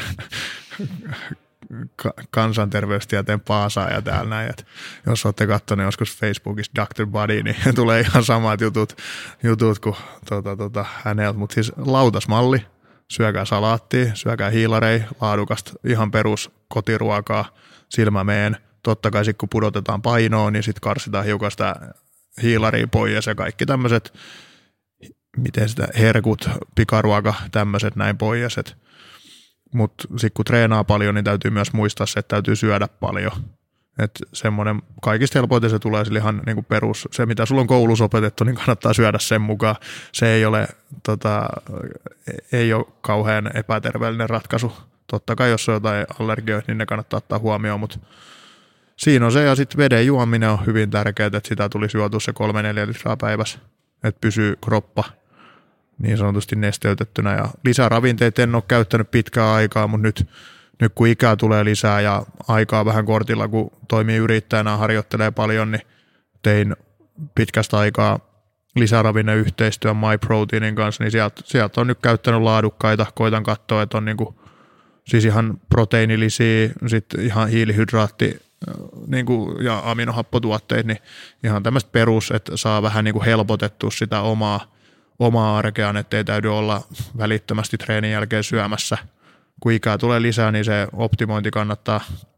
kansanterveystieteen paasaaja täällä näin, että jos olette katsoneet joskus Facebookissa doctor Buddy, niin tulee ihan samat jutut, jutut kuin tota, tota, häneltä, mutta siis lautasmalli, syökää salaattia, syökää hiilarei, laadukasta, ihan perus kotiruokaa, silmämeen, totta kai sitten kun pudotetaan painoa, niin sitten karsitaan hiukan sitä hiilaria pois ja kaikki tämmöiset, miten sitä herkut, pikaruoka, tämmöiset näin pois, että mutta sitten kun treenaa paljon, niin täytyy myös muistaa se, että täytyy syödä paljon. Että semmoinen kaikista helpoiten se tulee sille ihan niin kuin perus. Se, mitä sulla on koulussa opetettu, niin kannattaa syödä sen mukaan. Se ei ole, tota, ei ole kauhean epäterveellinen ratkaisu. Totta kai jos on jotain allergioita, niin ne kannattaa ottaa huomioon, mutta siinä on se. Ja sitten veden juominen on hyvin tärkeää, että sitä tulisi juotua se kolme neljä litraa päivässä, että pysyy kroppa niin sanotusti nesteytettynä. Ja lisää ravinteita en ole käyttänyt pitkään aikaa, mutta nyt, nyt kun ikää tulee lisää ja aikaa vähän kortilla, kun toimii yrittäjänä, harjoittelee paljon, niin tein pitkästä aikaa lisäravinneyhteistyön MyProteinin kanssa, niin sieltä, sieltä on nyt käyttänyt laadukkaita. Koitan katsoa, että on niinku, siis ihan proteiinilisiä, sitten ihan hiilihydraatti niinku, ja aminohappotuotteita, niin ihan tämmöistä perus, että saa vähän niinku helpotettua sitä omaa omaa arkeaan, ettei täydy olla välittömästi treenin jälkeen syömässä. Kun ikää tulee lisää, niin se optimointi kannattaa,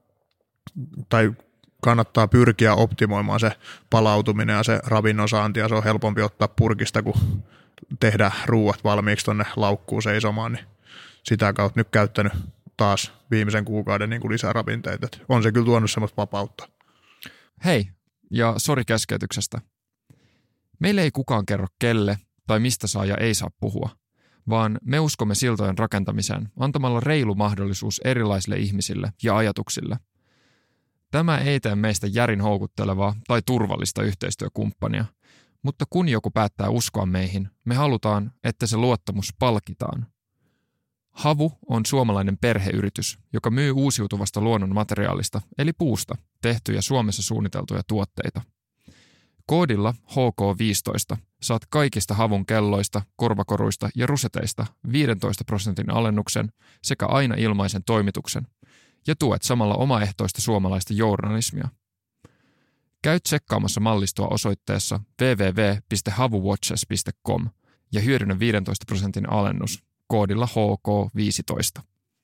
tai kannattaa pyrkiä optimoimaan se palautuminen ja se ravinnon saanti, ja se on helpompi ottaa purkista, kuin tehdä ruuat valmiiksi tuonne laukkuun seisomaan, niin sitä kautta nyt käyttänyt taas viimeisen kuukauden niin kuin lisää ravinteita. On se kyllä tuonut semmoista vapautta. Hei, ja sori keskeytyksestä. Meille ei kukaan kerro kelle tai mistä saa ja ei saa puhua, vaan me uskomme siltojen rakentamiseen antamalla reilu mahdollisuus erilaisille ihmisille ja ajatuksille. Tämä ei tee meistä järin houkuttelevaa tai turvallista yhteistyökumppania, mutta kun joku päättää uskoa meihin, me halutaan, että se luottamus palkitaan. Havu on suomalainen perheyritys, joka myy uusiutuvasta luonnon materiaalista, eli puusta, tehtyjä Suomessa suunniteltuja tuotteita. Koodilla H K viisitoista saat kaikista havun kelloista, korvakoruista ja ruseteista viisitoista prosentin alennuksen sekä aina ilmaisen toimituksen ja tuet samalla omaehtoista suomalaista journalismia. Käy tsekkaamassa mallistoa osoitteessa double-u double-u double-u piste havuwatches piste com ja hyödynnä viisitoista prosentin alennus koodilla H K viisitoista.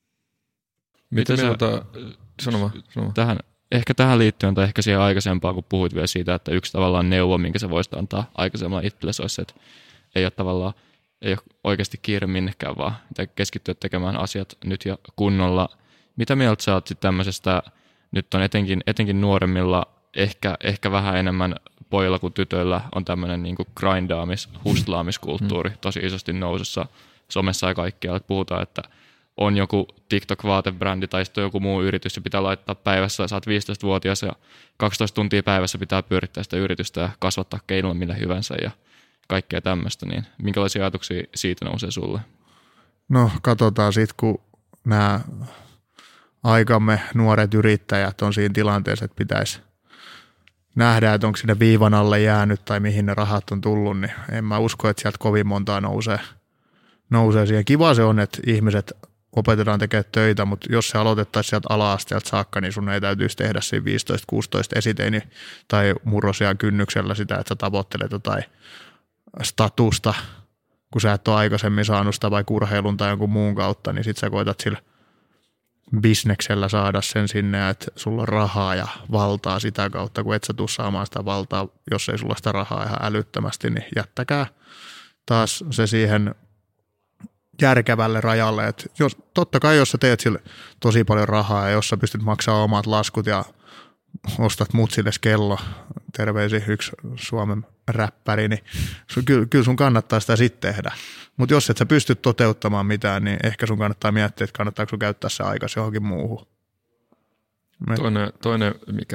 Mitä sieltä, sanoma, sanoma. Tähän, ehkä tähän liittyen tai ehkä siihen aikaisempaan, kun puhuit vielä siitä, että yksi tavallaan neuvo, minkä sä voisit antaa aikaisemmalla itsellesi olisi, että ei ole tavallaan ei ole oikeasti kiire minnekään, vaan keskittyä tekemään asiat nyt ja kunnolla. Mitä mieltä sä oot sitten tämmöisestä, nyt on etenkin, etenkin nuoremmilla, ehkä, ehkä vähän enemmän pojilla kuin tytöillä on tämmöinen niin kuin grindaamis, hustlaamiskulttuuri tosi isosti nousussa somessa ja kaikkialla. Puhutaan, että on joku TikTok-vaatebrändi tai sitten joku muu yritys, ja pitää laittaa päivässä, sä oot viisitoistavuotias ja kaksitoista tuntia päivässä pitää pyörittää sitä yritystä ja kasvattaa keinolla millä hyvänsä ja kaikkea tämmöistä, niin minkälaisia ajatuksia siitä nousee sulle? No katsotaan sitten, kun nämä aikamme nuoret yrittäjät on siinä tilanteessa, että pitäisi nähdä, että onko sinne viivan alle jäänyt tai mihin ne rahat on tullut, niin en mä usko, että sieltä kovin montaa nousee, nousee siihen. Kiva se on, että ihmiset opetetaan tekemään töitä, mutta jos se aloitettaisiin sieltä ala-asteelta saakka, niin sun ei täytyisi tehdä siinä viisitoista kuusitoista esiteini tai murrosian kynnyksellä sitä, että sä tavoittelet jotain statusta, kun sä et ole aikaisemmin saanut sitä vaikka urheilun tai jonkun muun kautta, niin sit sä koetat sillä bisneksellä saada sen sinne, että sulla on rahaa ja valtaa sitä kautta, kun et sä tuu saamaan sitä valtaa, jos ei sulla sitä rahaa ihan älyttömästi, niin jättäkää taas se siihen järkevälle rajalle. Että jos, totta kai, jos sä teet sille tosi paljon rahaa ja jos sä pystyt maksamaan omat laskut ja ostat mutsille kello, terveisi yksi Suomen räppäri, niin kyllä, kyllä sun kannattaa sitä sitten tehdä. Mutta jos et sä pysty toteuttamaan mitään, niin ehkä sun kannattaa miettiä, että kannattaako sun käyttää se aikas johonkin muuhun. Toinen, toinen, mikä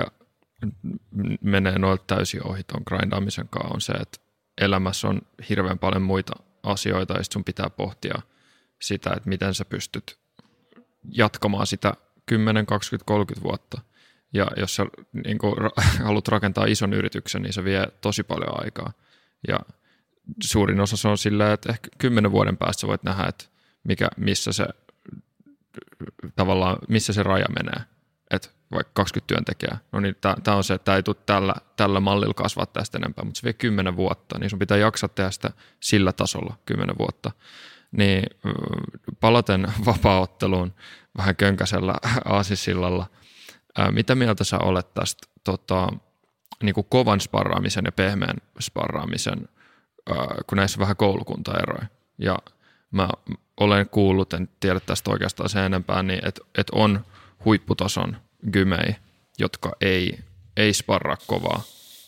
menee noilta täysin ohi tuon grindaamisen kanssa, on se, että elämässä on hirveän paljon muita asioita, ja sun pitää pohtia sitä, että miten sä pystyt jatkamaan sitä kymmenen, kaksikymmentä, kolmekymmentä vuotta. Ja jos sä niin kun, haluat rakentaa ison yrityksen, niin se vie tosi paljon aikaa. Ja suurin osa se on silleen, että ehkä kymmenen vuoden päästä sä voit nähdä, että mikä, missä, se, tavallaan, missä se raja menee. Että vaikka kaksikymmentä työntekijää, no niin tämä on se, että tämä ei tule tällä, tällä mallilla kasvaa tästä enempää, mutta se vie kymmenen vuotta, niin sun pitää jaksaa tehdä sitä sillä tasolla kymmenen vuotta. Niin palaten vapaaotteluun vähän könkäisellä aasisillalla, mitä mieltä sä olet tästä tota, niin kuin kovan sparraamisen ja pehmeän sparraamisen, kun näissä on vähän koulukuntaeroja. Ja mä olen kuullut, en tiedä tästä oikeastaan sen enempää, niin että et on huipputason gymei, jotka ei, ei sparraa kovaa.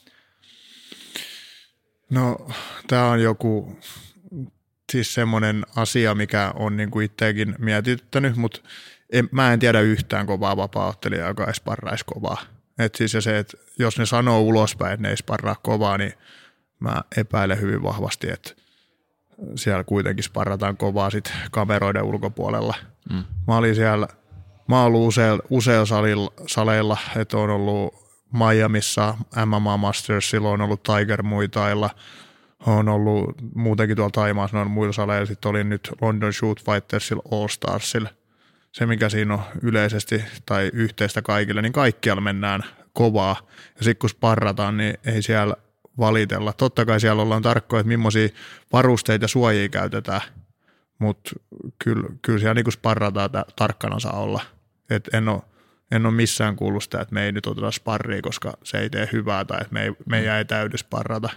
No, tämä on joku siis semmoinen asia, mikä on niinku itseäkin mietityttänyt, mutta en, mä en tiedä yhtään kovaa vapaa-ottelijaa, joka ei sparraisi kovaa. Et siis ja se, että jos ne sanoo ulospäin, että ne ei sparraa kovaa, niin mä epäilen hyvin vahvasti, että siellä kuitenkin sparrataan kovaa sit kameroiden ulkopuolella. Mm. Mä olin siellä, mä oon ollut useilla, useilla salilla, saleilla, että on ollut Miamissa, M M A Mastersilla, on ollut Tiger Muitailla, on ollut muutenkin tuolla Taimaassa, on muilla saleilla, sitten olin nyt London Shoot Fightersilla, All Starsilla. Se, mikä siinä on yleisesti tai yhteistä kaikille, niin kaikkialla mennään kovaa. Ja sitten kun sparrataan, niin ei siellä valitella. Totta kai siellä ollaan tarkkoja, että millaisia varusteita ja suojia käytetään, mutta kyllä, kyllä siellä niin sparrataan tarkkana saa olla. Et en, ole, en ole missään kuullut sitä, että me ei nyt oteta sparria, koska se ei tee hyvää tai että me ei, meidän ei täydy sparrata.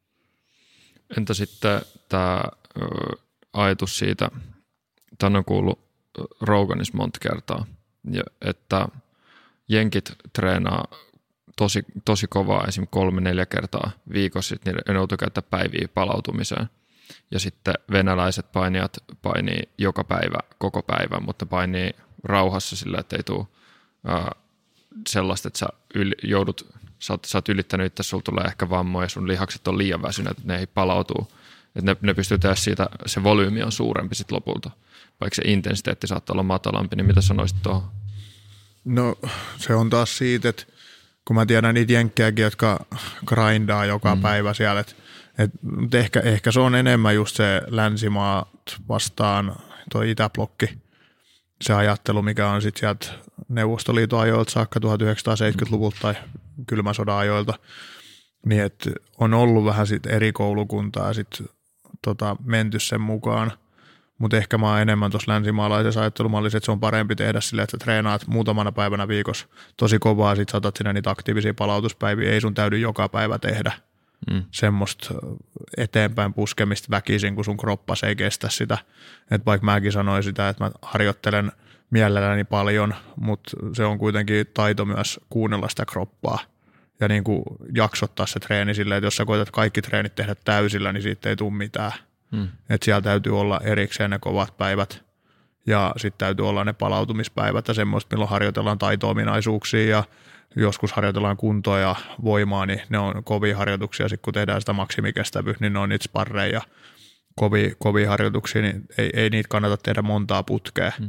Entä sitten tämä ajatus siitä, tämän on kuullut Roganissa monta kertaa, että jenkit treenaa tosi, tosi kovaa, esimerkiksi kolme, neljä kertaa viikossa, sitten ne joutuu käyttää päiviä palautumiseen. Ja sitten venäläiset painijat painii joka päivä, koko päivän, mutta painii rauhassa sillä, että ei tule ää, sellaista, että sä yl, joudut, sä oot, sä oot ylittänyt, että sulla tulee ehkä vammoja, sun lihakset on liian väsyneet, että ne ei palautuu. Että ne, ne pystyy tehdä siitä, se volyymi on suurempi sitten lopulta. Vaikka se intensiteetti saattaa olla matalampi, niin mitä sanoisit tuohon? No se on taas siitä, että kun mä tiedän niitä jenkkejäkin, jotka grindaa joka mm. päivä siellä, että et, ehkä, ehkä se on enemmän just se länsimaat vastaan tuo itäblokki, se ajattelu, mikä on sitten sieltä Neuvostoliiton ajoilta saakka tuhatyhdeksänsataaseitsemänkymmentäluvulta tai kylmän sodan ajoilta, niin että on ollut vähän sit eri koulukuntaa ja sitten tota, menty sen mukaan. Mutta ehkä mä oon enemmän tuossa länsimaalaisessa ajattelumallissa, että se on parempi tehdä silleen, että sä treenaat muutamana päivänä viikossa tosi kovaa, sit saatat sinne niitä aktiivisia palautuspäiviä, ei sun täydy joka päivä tehdä mm. semmoista eteenpäin puskemista väkisin, kun sun kroppas ei kestä sitä. Että vaikka mäkin sanoin sitä, että mä harjoittelen mielelläni paljon, mutta se on kuitenkin taito myös kuunnella sitä kroppaa ja niin kuin jaksottaa se treeni silleen, että jos sä koetat kaikki treenit tehdä täysillä, niin siitä ei tule mitään. Hmm. Että siellä täytyy olla erikseen ne kovat päivät ja sitten täytyy olla ne palautumispäivät ja semmoista, milloin harjoitellaan taito-ominaisuuksia ja joskus harjoitellaan kuntoa ja voimaa, niin ne on kovia harjoituksia. Sitten kun tehdään sitä maksimikestävyyttä, niin ne on niitä sparreja ja kovia, kovia harjoituksia, niin ei, ei niitä kannata tehdä montaa putkea. Hmm.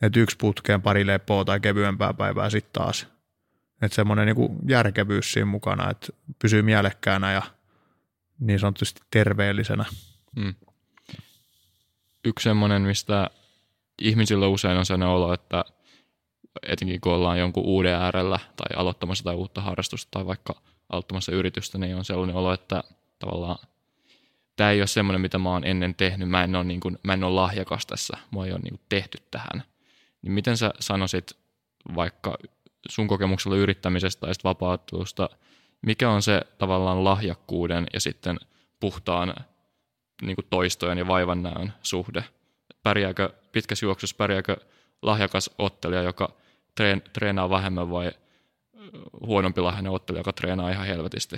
että yksi putkeen pari lepoa tai kevyempää päivää sitten taas. Että semmoinen niinku järkevyys siinä mukana, että pysyy mielekkäänä ja niin sanotusti terveellisenä. Hmm. Yksi semmoinen, mistä ihmisillä usein on sellainen olo, että etenkin kun ollaan jonkun uuden äärellä tai aloittamassa tai uutta harrastusta tai vaikka aloittamassa yritystä, niin on sellainen olo, että tavallaan tämä ei ole semmoinen, mitä mä oon ennen tehnyt. Mä en ole, niin kuin, mä en ole lahjakas tässä. Mua ei ole niin kuin tehty tähän. Niin miten sä sanoisit vaikka sun kokemuksella yrittämisestä tai vapauttelusta, mikä on se tavallaan lahjakkuuden ja sitten puhtaan niin kuin toistojen ja vaivannäön suhde? Pärjääkö pitkässä juoksussa, pärjääkö lahjakas ottelija, joka treen, treenaa vähemmän vai huonompi lahjainen ottelija, joka treenaa ihan helvetisti?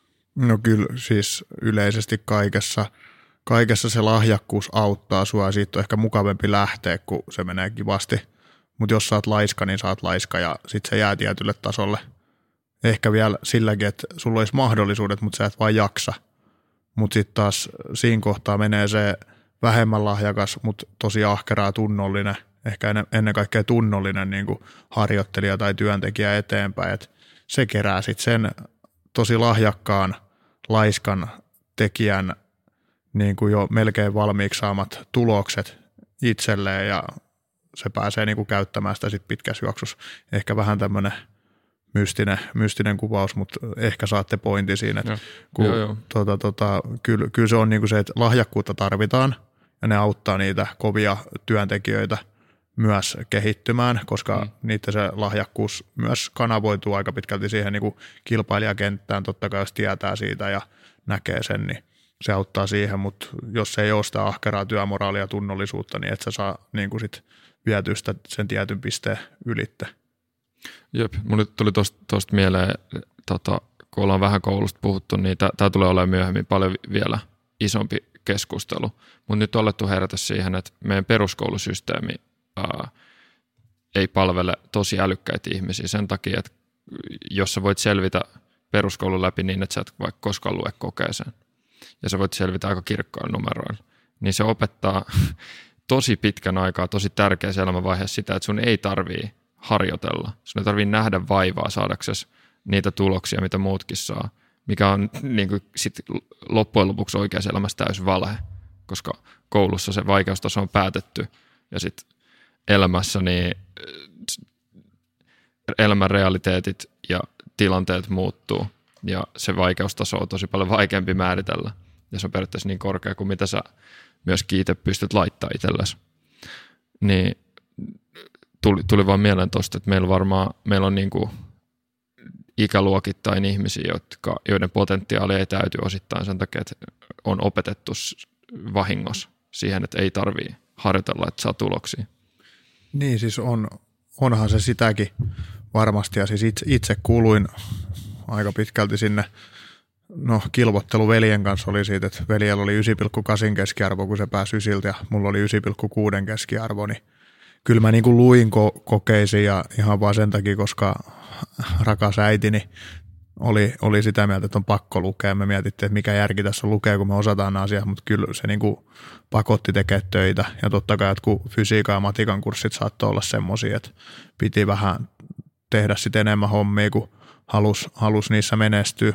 No kyllä siis yleisesti kaikessa, kaikessa se lahjakkuus auttaa sua ja siitä on ehkä mukavampi lähteä, kun se menee kivasti. Mutta jos sä oot laiska, niin sä oot laiska ja sit se jää tietylle tasolle. Ehkä vielä silläkin, että sulla olisi mahdollisuudet, mutta sä et vaan jaksa. Mutta sitten taas siinä kohtaa menee se vähemmän lahjakas, mutta tosi ahkeraa tunnollinen, ehkä ennen kaikkea tunnollinen niin kuin harjoittelija tai työntekijä eteenpäin. Et se kerää sitten sen tosi lahjakkaan, laiskan tekijän niin kuin jo melkein valmiiksi saamat tulokset itselleen ja se pääsee niin kuin käyttämään sitä sit pitkässä juoksussa. Ehkä vähän tämmöinen mystinen, mystinen kuvaus, mutta ehkä saatte pointin siinä. Että kun, joo, joo. Tota, tota, kyllä, kyllä se on niin kuin se, että lahjakkuutta tarvitaan ja ne auttaa niitä kovia työntekijöitä myös kehittymään, koska mm. niitä se lahjakkuus myös kanavoituu aika pitkälti siihen niin kuin kilpailijakenttään. Totta kai jos tietää siitä ja näkee sen, niin se auttaa siihen, mutta jos ei ole sitä ahkeraa työmoraalia ja tunnollisuutta, niin et sä saa niin kuin sit vietyä sitä sen tietyn pisteen ylitte. Jep, mulle tuli tuosta mieleen, tota, kun ollaan vähän koulusta puhuttu, niin tämä tulee olemaan myöhemmin paljon vielä isompi keskustelu. Mutta nyt on alettu herätä siihen, että meidän peruskoulusysteemi ää, ei palvele tosi älykkäitä ihmisiä sen takia, että jos sä voit selvitä peruskoulun läpi niin, että sä et vaikka koskaan lue kokeeseen, ja sä voit selvitä aika kirkkoilla numeroilla, niin se opettaa tosi pitkän aikaa, tosi tärkeässä elämänvaiheessa sitä, että sun ei tarvii harjoitella. Sun ei tarvii nähdä vaivaa saadaksesi niitä tuloksia, mitä muutkin saa, mikä on niin kuin sit loppujen lopuksi oikeassa elämässä täysin valhe, koska koulussa se vaikeustaso on päätetty ja sitten elämässä niin elämän realiteetit ja tilanteet muuttuu ja se vaikeustaso on tosi paljon vaikeampi määritellä ja se on periaatteessa niin korkea kuin mitä sä myöskin itse pystyt laittaa itsellesi. Niin tuli, tuli vaan mieleen tuosta, että meillä varmaan meillä on niin kuin ikäluokittain ihmisiä, jotka, joiden potentiaali ei täyty osittain sen takia, että on opetettu vahingossa siihen, että ei tarvitse harjoitella, että saa tuloksia. Niin siis on, onhan se sitäkin varmasti ja siis itse, itse kuuluin aika pitkälti sinne, no kilvottelu veljen kanssa oli siitä, että veljellä oli yhdeksän pilkku kahdeksan keskiarvo, kun se pääsi ysiltä ja mulla oli yhdeksän pilkku kuusi keskiarvo, niin kyllä mä niin kuin luin ko- kokeisiin ja ihan vaan sen takia, koska rakas äitini oli, oli sitä mieltä, että on pakko lukea. Me mietittiin, että mikä järki tässä on lukea, kun me osataan nämä asiat, mutta kyllä se niin kuin pakotti tekemään töitä. Ja totta kai, että kun fysiikan ja matikan kurssit saattoi olla semmoisia, että piti vähän tehdä sitten enemmän hommia, kun halusi halus niissä menestyä.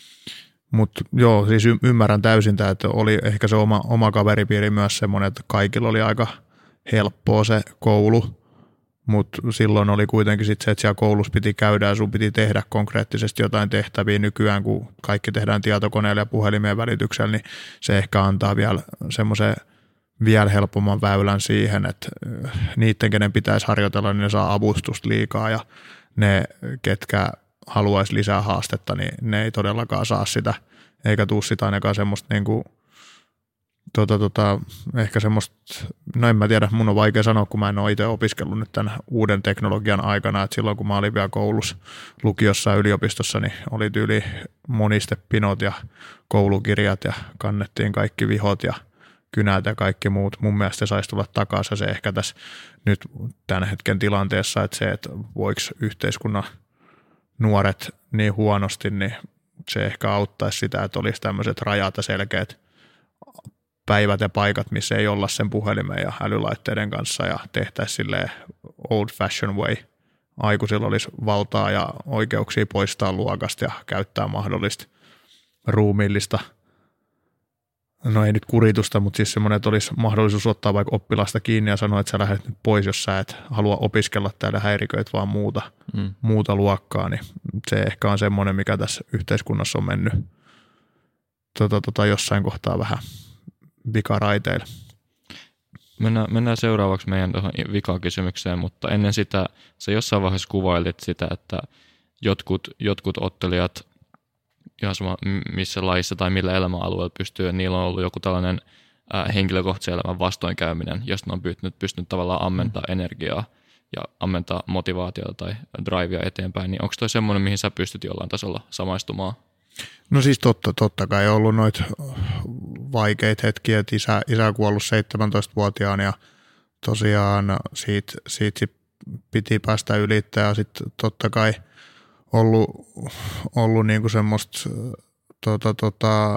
Mutta joo, siis y- ymmärrän täysin tämä, että oli ehkä se oma, oma kaveripiiri myös semmoinen, että kaikilla oli aika helppoa se koulu, mutta silloin oli kuitenkin sit se, että siellä koulussa piti käydä ja sun piti tehdä konkreettisesti jotain tehtäviä. Nykyään, kun kaikki tehdään tietokoneella ja puhelimien välityksellä, niin se ehkä antaa vielä semmoisen vielä helpomman väylän siihen, että niiden, kenen pitäisi harjoitella, niin ne saa avustusta liikaa ja ne, ketkä haluaisi lisää haastetta, niin ne ei todellakaan saa sitä, eikä tule sitä ainakaan semmoista niin kuin Tota, tota, ehkä semmoista, no en mä tiedä, mun on vaikea sanoa, kun mä en ole itse opiskellut nyt tämän uuden teknologian aikana, että silloin kun mä olin vielä koulussa, lukiossa ja yliopistossa, niin oli tyyli monistepinot ja koulukirjat ja kannettiin kaikki vihot ja kynät ja kaikki muut. Mun mielestä se saisi tulla takaisin se ehkä tässä nyt tämän hetken tilanteessa, että se, että voiko yhteiskunnan nuoret niin huonosti, niin se ehkä auttaisi sitä, että olisi tämmöiset rajat ja selkeät päivät ja paikat, missä ei olla sen puhelimen ja älylaitteiden kanssa ja tehtäisiin silleen old fashion way. Aikuisilla olisi valtaa ja oikeuksia poistaa luokasta ja käyttää mahdollista ruumiillista, no ei nyt kuritusta, mutta siis semmoinen, että olisi mahdollisuus ottaa vaikka oppilasta kiinni ja sanoa, että sä lähdet nyt pois, jos sä et halua opiskella täällä, häiriköit vaan muuta, mm. muuta luokkaa, niin se ehkä on semmoinen, mikä tässä yhteiskunnassa on mennyt tota, tota, jossain kohtaa vähän vikaraiteille. Mennään, mennään seuraavaksi meidän tuohon vikakysymykseen, mutta ennen sitä sä jossain vaiheessa kuvailit sitä, että jotkut, jotkut ottelijat, ihan sama missä lajissa tai millä elämäalueella pystyy, niillä on ollut joku tällainen äh, henkilökohtaisen elämän vastoinkäyminen, josta ne on pystynyt, pystynyt tavallaan ammentaa mm. energiaa ja ammentaa motivaatiota tai drivea eteenpäin, niin onko toi semmoinen, mihin sä pystyt jollain tasolla samaistumaan? No siis totta, totta kai on ollut noita vaikeita hetkiä, että isä, isä on kuollut seitsemäntoistavuotiaana ja tosiaan siitä, siitä sit piti päästä ylittä ja sitten totta kai ollut, ollut niinku semmoista, tota, tota,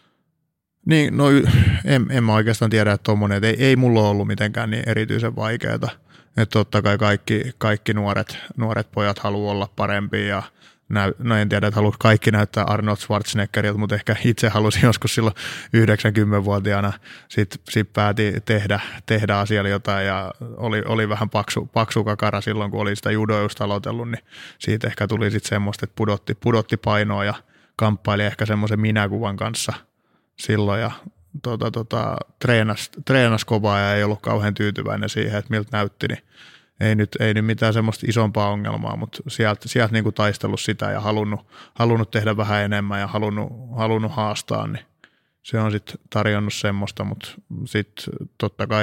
niin, no en, en mä oikeastaan tiedä, että tommonen, että ei, ei mulla ollut mitenkään niin erityisen vaikeaa, että totta kai kaikki, kaikki nuoret, nuoret pojat haluaa olla parempia ja näy, no en tiedä, että haluaa kaikki näyttää Arnold Schwarzeneggerilta, mutta ehkä itse halusin joskus silloin yhdeksänkymmenvuotiaana sitten sit päätin tehdä, tehdä asialle jotain ja oli, oli vähän paksu, paksu kakara silloin, kun oli sitä judoa just aloitellut, niin siitä ehkä tuli sitten semmoista, että pudotti, pudotti painoa ja kamppaili ehkä semmoisen minäkuvan kanssa silloin ja tota, tota, treenas, treenas kovaa ja ei ollut kauhean tyytyväinen siihen, että miltä näytti, niin Ei nyt, ei nyt mitään semmoista isompaa ongelmaa, mutta sieltä, sieltä niin kuin taistellut sitä ja halunnut, halunnut tehdä vähän enemmän ja halunnut, halunnut haastaa, niin se on sitten tarjonnut semmoista, mutta sitten totta kai,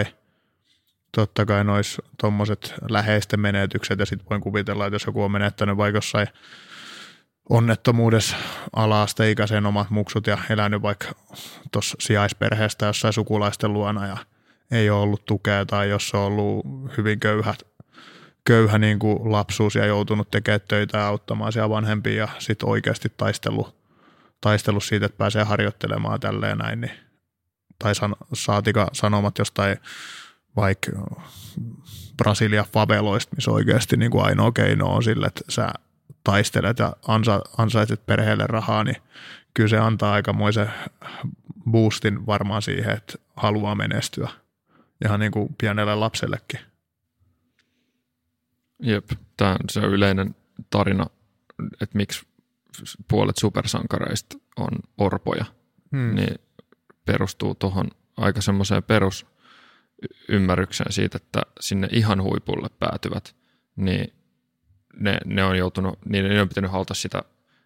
totta kai nois tommoset läheisten menetykset ja sitten voin kuvitella, että jos joku on menettänyt vaikka jossain onnettomuudessa ala-asteikäisen omat muksut ja elänyt vaikka tuossa sijaisperheestä jossain sukulaisten luona ja ei ole ollut tukea tai jos on ollut hyvin köyhä, köyhä niin kuin lapsuus ja joutunut tekemään töitä ja auttamaan siellä vanhempia ja sitten oikeasti taistellut, taistellut siitä, että pääsee harjoittelemaan tälleen näin, niin, tai san, saatika sanomat jostain vaikka Brasilia faveloista, missä oikeasti niin kuin ainoa keino on sille, että sä taistelet ja ansa, ansaitset perheelle rahaa, niin kyllä se antaa aikamoisen boostin varmaan siihen, että haluaa menestyä. Ihan niin kuin pienelle lapsellekin. Jep, tämä on se yleinen tarina, että miksi puolet supersankareista on orpoja, hmm. niin perustuu tuohon aika semmoiseen perusymmärrykseen siitä, että sinne ihan huipulle päätyvät, niin ne, ne on joutunut, niin ne on pitänyt halata sitä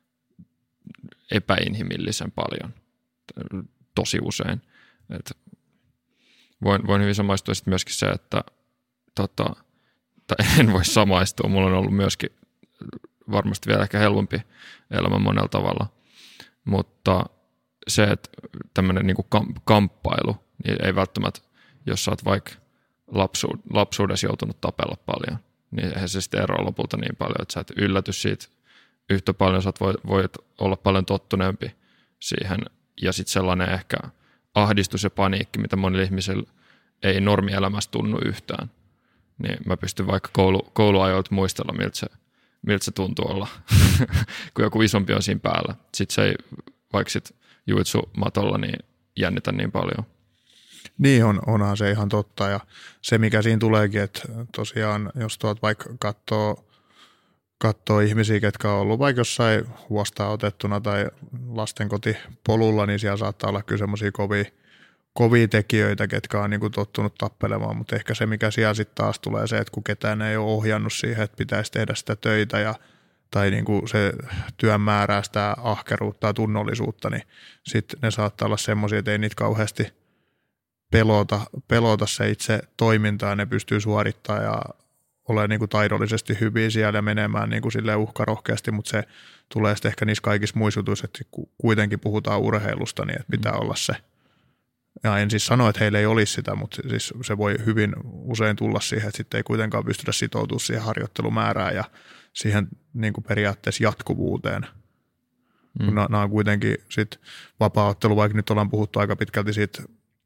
epäinhimillisen paljon, tosi usein. Et voin, voin hyvin samaistua sitten myöskin se, että tota, tai en voi samaistua, mulla on ollut myöskin varmasti vielä ehkä helpompi elämä monella tavalla, mutta se, että tämmöinen niinku kamppailu, niin ei välttämättä, jos sä oot vaikka lapsu, lapsuudessa joutunut tapella paljon, niin eihän se sitten eroa lopulta niin paljon, että sä et ylläty siitä yhtä paljon, sä voit, voit olla paljon tottuneempi siihen, ja sitten sellainen ehkä ahdistus ja paniikki, mitä monilla ihmisillä ei normielämässä tunnu yhtään, niin mä pystyn vaikka koulu, kouluajoilta muistella, miltä se, miltä se tuntuu olla, kun joku isompi on siinä päällä. Sitten se ei vaikka sit juitsu-matolla niin jännitä niin paljon. Niin on, onhan se ihan totta ja se mikä siinä tuleekin, että tosiaan jos tuot vaikka katsoo, katsoo ihmisiä, ketkä on ollut vaikka jossain huostaan otettuna tai lastenkotipolulla, niin siellä saattaa olla kyllä semmoisia kovia, kovia tekijöitä, ketkä on niin kuin tottunut tappelemaan, mutta ehkä se mikä siellä sitten taas tulee se, että kun ketään ei ole ohjannut siihen, että pitäisi tehdä sitä töitä ja tai niin kuin se työn määrää sitä ahkeruutta ja tunnollisuutta, niin sitten ne saattaa olla semmoisia, että ei niitä kauheasti pelota, pelota se itse toimintaa, ne pystyy suorittamaan ja olemaan niin kuin taidollisesti hyviä siellä ja menemään niin kuin silleen uhkarohkeasti, mutta se tulee sitten ehkä niissä kaikissa muistutuissa, että kuitenkin puhutaan urheilusta, niin että pitää mm. olla se. Ja en siis sano, että heillä ei olisi sitä, mutta siis se voi hyvin usein tulla siihen, että sitten ei kuitenkaan pystytä sitoutumaan siihen harjoittelumäärään ja siihen niin kuin periaatteessa jatkuvuuteen. Mm. Nämä on kuitenkin sitten vapaa-ottelu, vaikka nyt ollaan puhuttu aika pitkälti siitä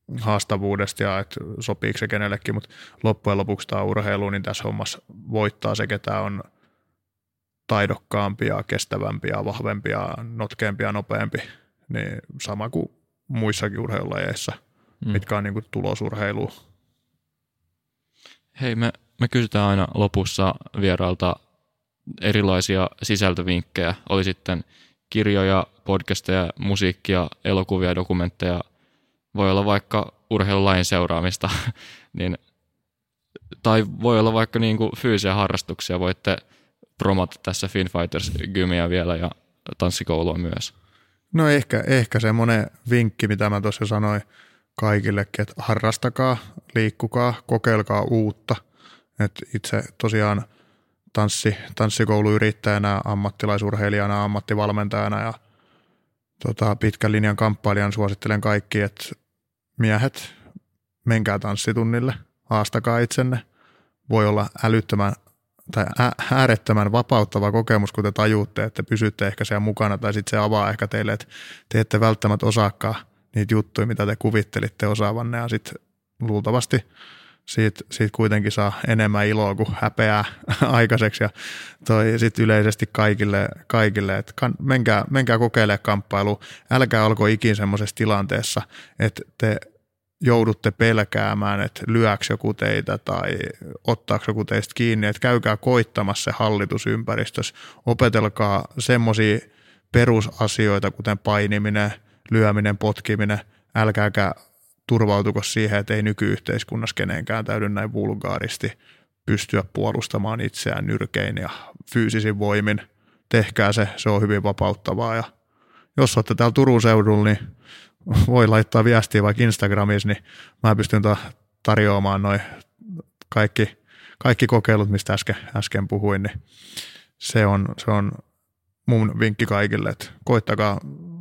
haastavuudesta ja että sopiiko se kenellekin, mutta loppujen lopuksi tämä urheilu, niin tässä hommassa voittaa se, ketä on taidokkaampia, kestävämpiä, vahvempia, notkeampia, nopeampi, niin sama kuin muissakin urheilulajeissa, mm. mitkä on niin kuin tulosurheilua. Hei, me, me kysytään aina lopussa vierailta erilaisia sisältövinkkejä, oli sitten kirjoja, podcasteja, musiikkia, elokuvia, dokumentteja, voi olla vaikka urheilulajin seuraamista, niin, tai voi olla vaikka niin kuin fyysisiä harrastuksia, voitte promota tässä Finfighters Gymia vielä ja tanssikoulua myös. No ehkä, ehkä semmoinen vinkki, mitä mä tuossa sanoin kaikillekin, että harrastakaa, liikkukaa, kokeilkaa uutta. Et itse tosiaan tanssi, tanssikouluyrittäjänä, ammattilaisurheilijana, ammattivalmentajana ja tota, pitkän linjan kamppailijana suosittelen kaikki, että miehet, menkää tanssitunnille, haastakaa itsenne. Voi olla älyttömän tai äärettömän vapauttava kokemus, kun te tajuutte, että pysytte ehkä siellä mukana, tai sitten se avaa ehkä teille, että te ette välttämättä osaakaan niitä juttuja, mitä te kuvittelitte osaavanne, ja sitten luultavasti siitä, siitä kuitenkin saa enemmän iloa kuin häpeää aikaiseksi, ja toi sitten yleisesti kaikille, kaikille että kan, menkää, menkää kokeilemaan kamppailua, älkää olko ikin semmoisessa tilanteessa, että te joudutte pelkäämään, että lyöks joku teitä tai ottaako joku teistä kiinni, että käykää koittamassa se hallitusympäristössä, opetelkaa semmoisia perusasioita, kuten painiminen, lyöminen, potkiminen, älkääkä turvautuko siihen, että ei nykyyhteiskunnassa kenenkään täydy näin vulgaaristi pystyä puolustamaan itseään nyrkein ja fyysisin voimin. Tehkää se, se on hyvin vapauttavaa, ja jos olette täällä Turun seudulla, niin voi laittaa viestiä vaikka Instagramissa, niin mä pystyn tarjoamaan noin kaikki, kaikki kokeilut, mistä äsken, äsken puhuin, niin se on, se on mun vinkki kaikille, että koittakaa,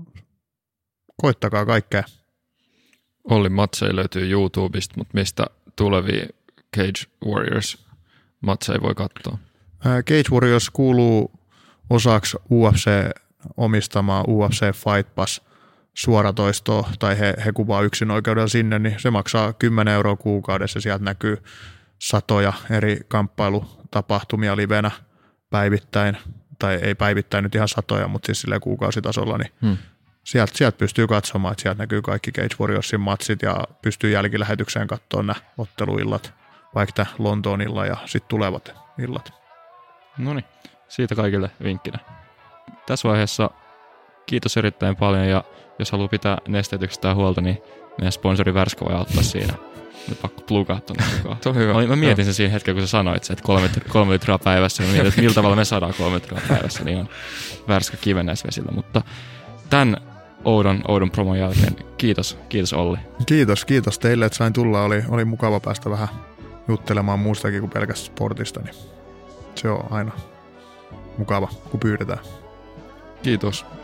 koittakaa kaikkea. Ollin matseja löytyy YouTubesta, mutta mistä tulevia Cage Warriors matseja voi katsoa? Cage Warriors kuuluu osaksi U F C omistamaa U F C Fight Pass suoratoistoa, tai he, he kuvaa yksin oikeudella sinne, niin se maksaa kymmenen euroa kuukaudessa. Sieltä näkyy satoja eri kamppailutapahtumia livenä päivittäin, tai ei päivittäin nyt ihan satoja, mutta siis silleen kuukausitasolla, niin hmm. sieltä, sieltä pystyy katsomaan, että sieltä näkyy kaikki Cage Warriorsin matsit, ja pystyy jälkilähetykseen katsoa nämä otteluillat, vaikka tämä Lontoon illan ja sitten tulevat illat. No niin, siitä kaikille vinkkinä. Tässä vaiheessa kiitos erittäin paljon, ja jos haluaa pitää nesteytyksestä huolta, niin meidän sponsori Värska voi auttaa siinä. Nyt pakko plugaa tuonne mukaan. Se on hyvä. Mä, mä mietin sen siinä hetkellä, kun sä sanoit se, että kolme, kolme litraa päivässä. Mä mietin, että millä tavalla me saadaan kolme litraa päivässä, niin on Värska kivennäisvesillä. Mutta tämän oudon, oudon promon jälkeen kiitos, kiitos Olli. Kiitos, kiitos teille, että sain tulla. Oli, oli mukava päästä vähän juttelemaan muustakin kuin pelkästään sportista. Niin se on aina mukava, kun pyydetään. Kiitos.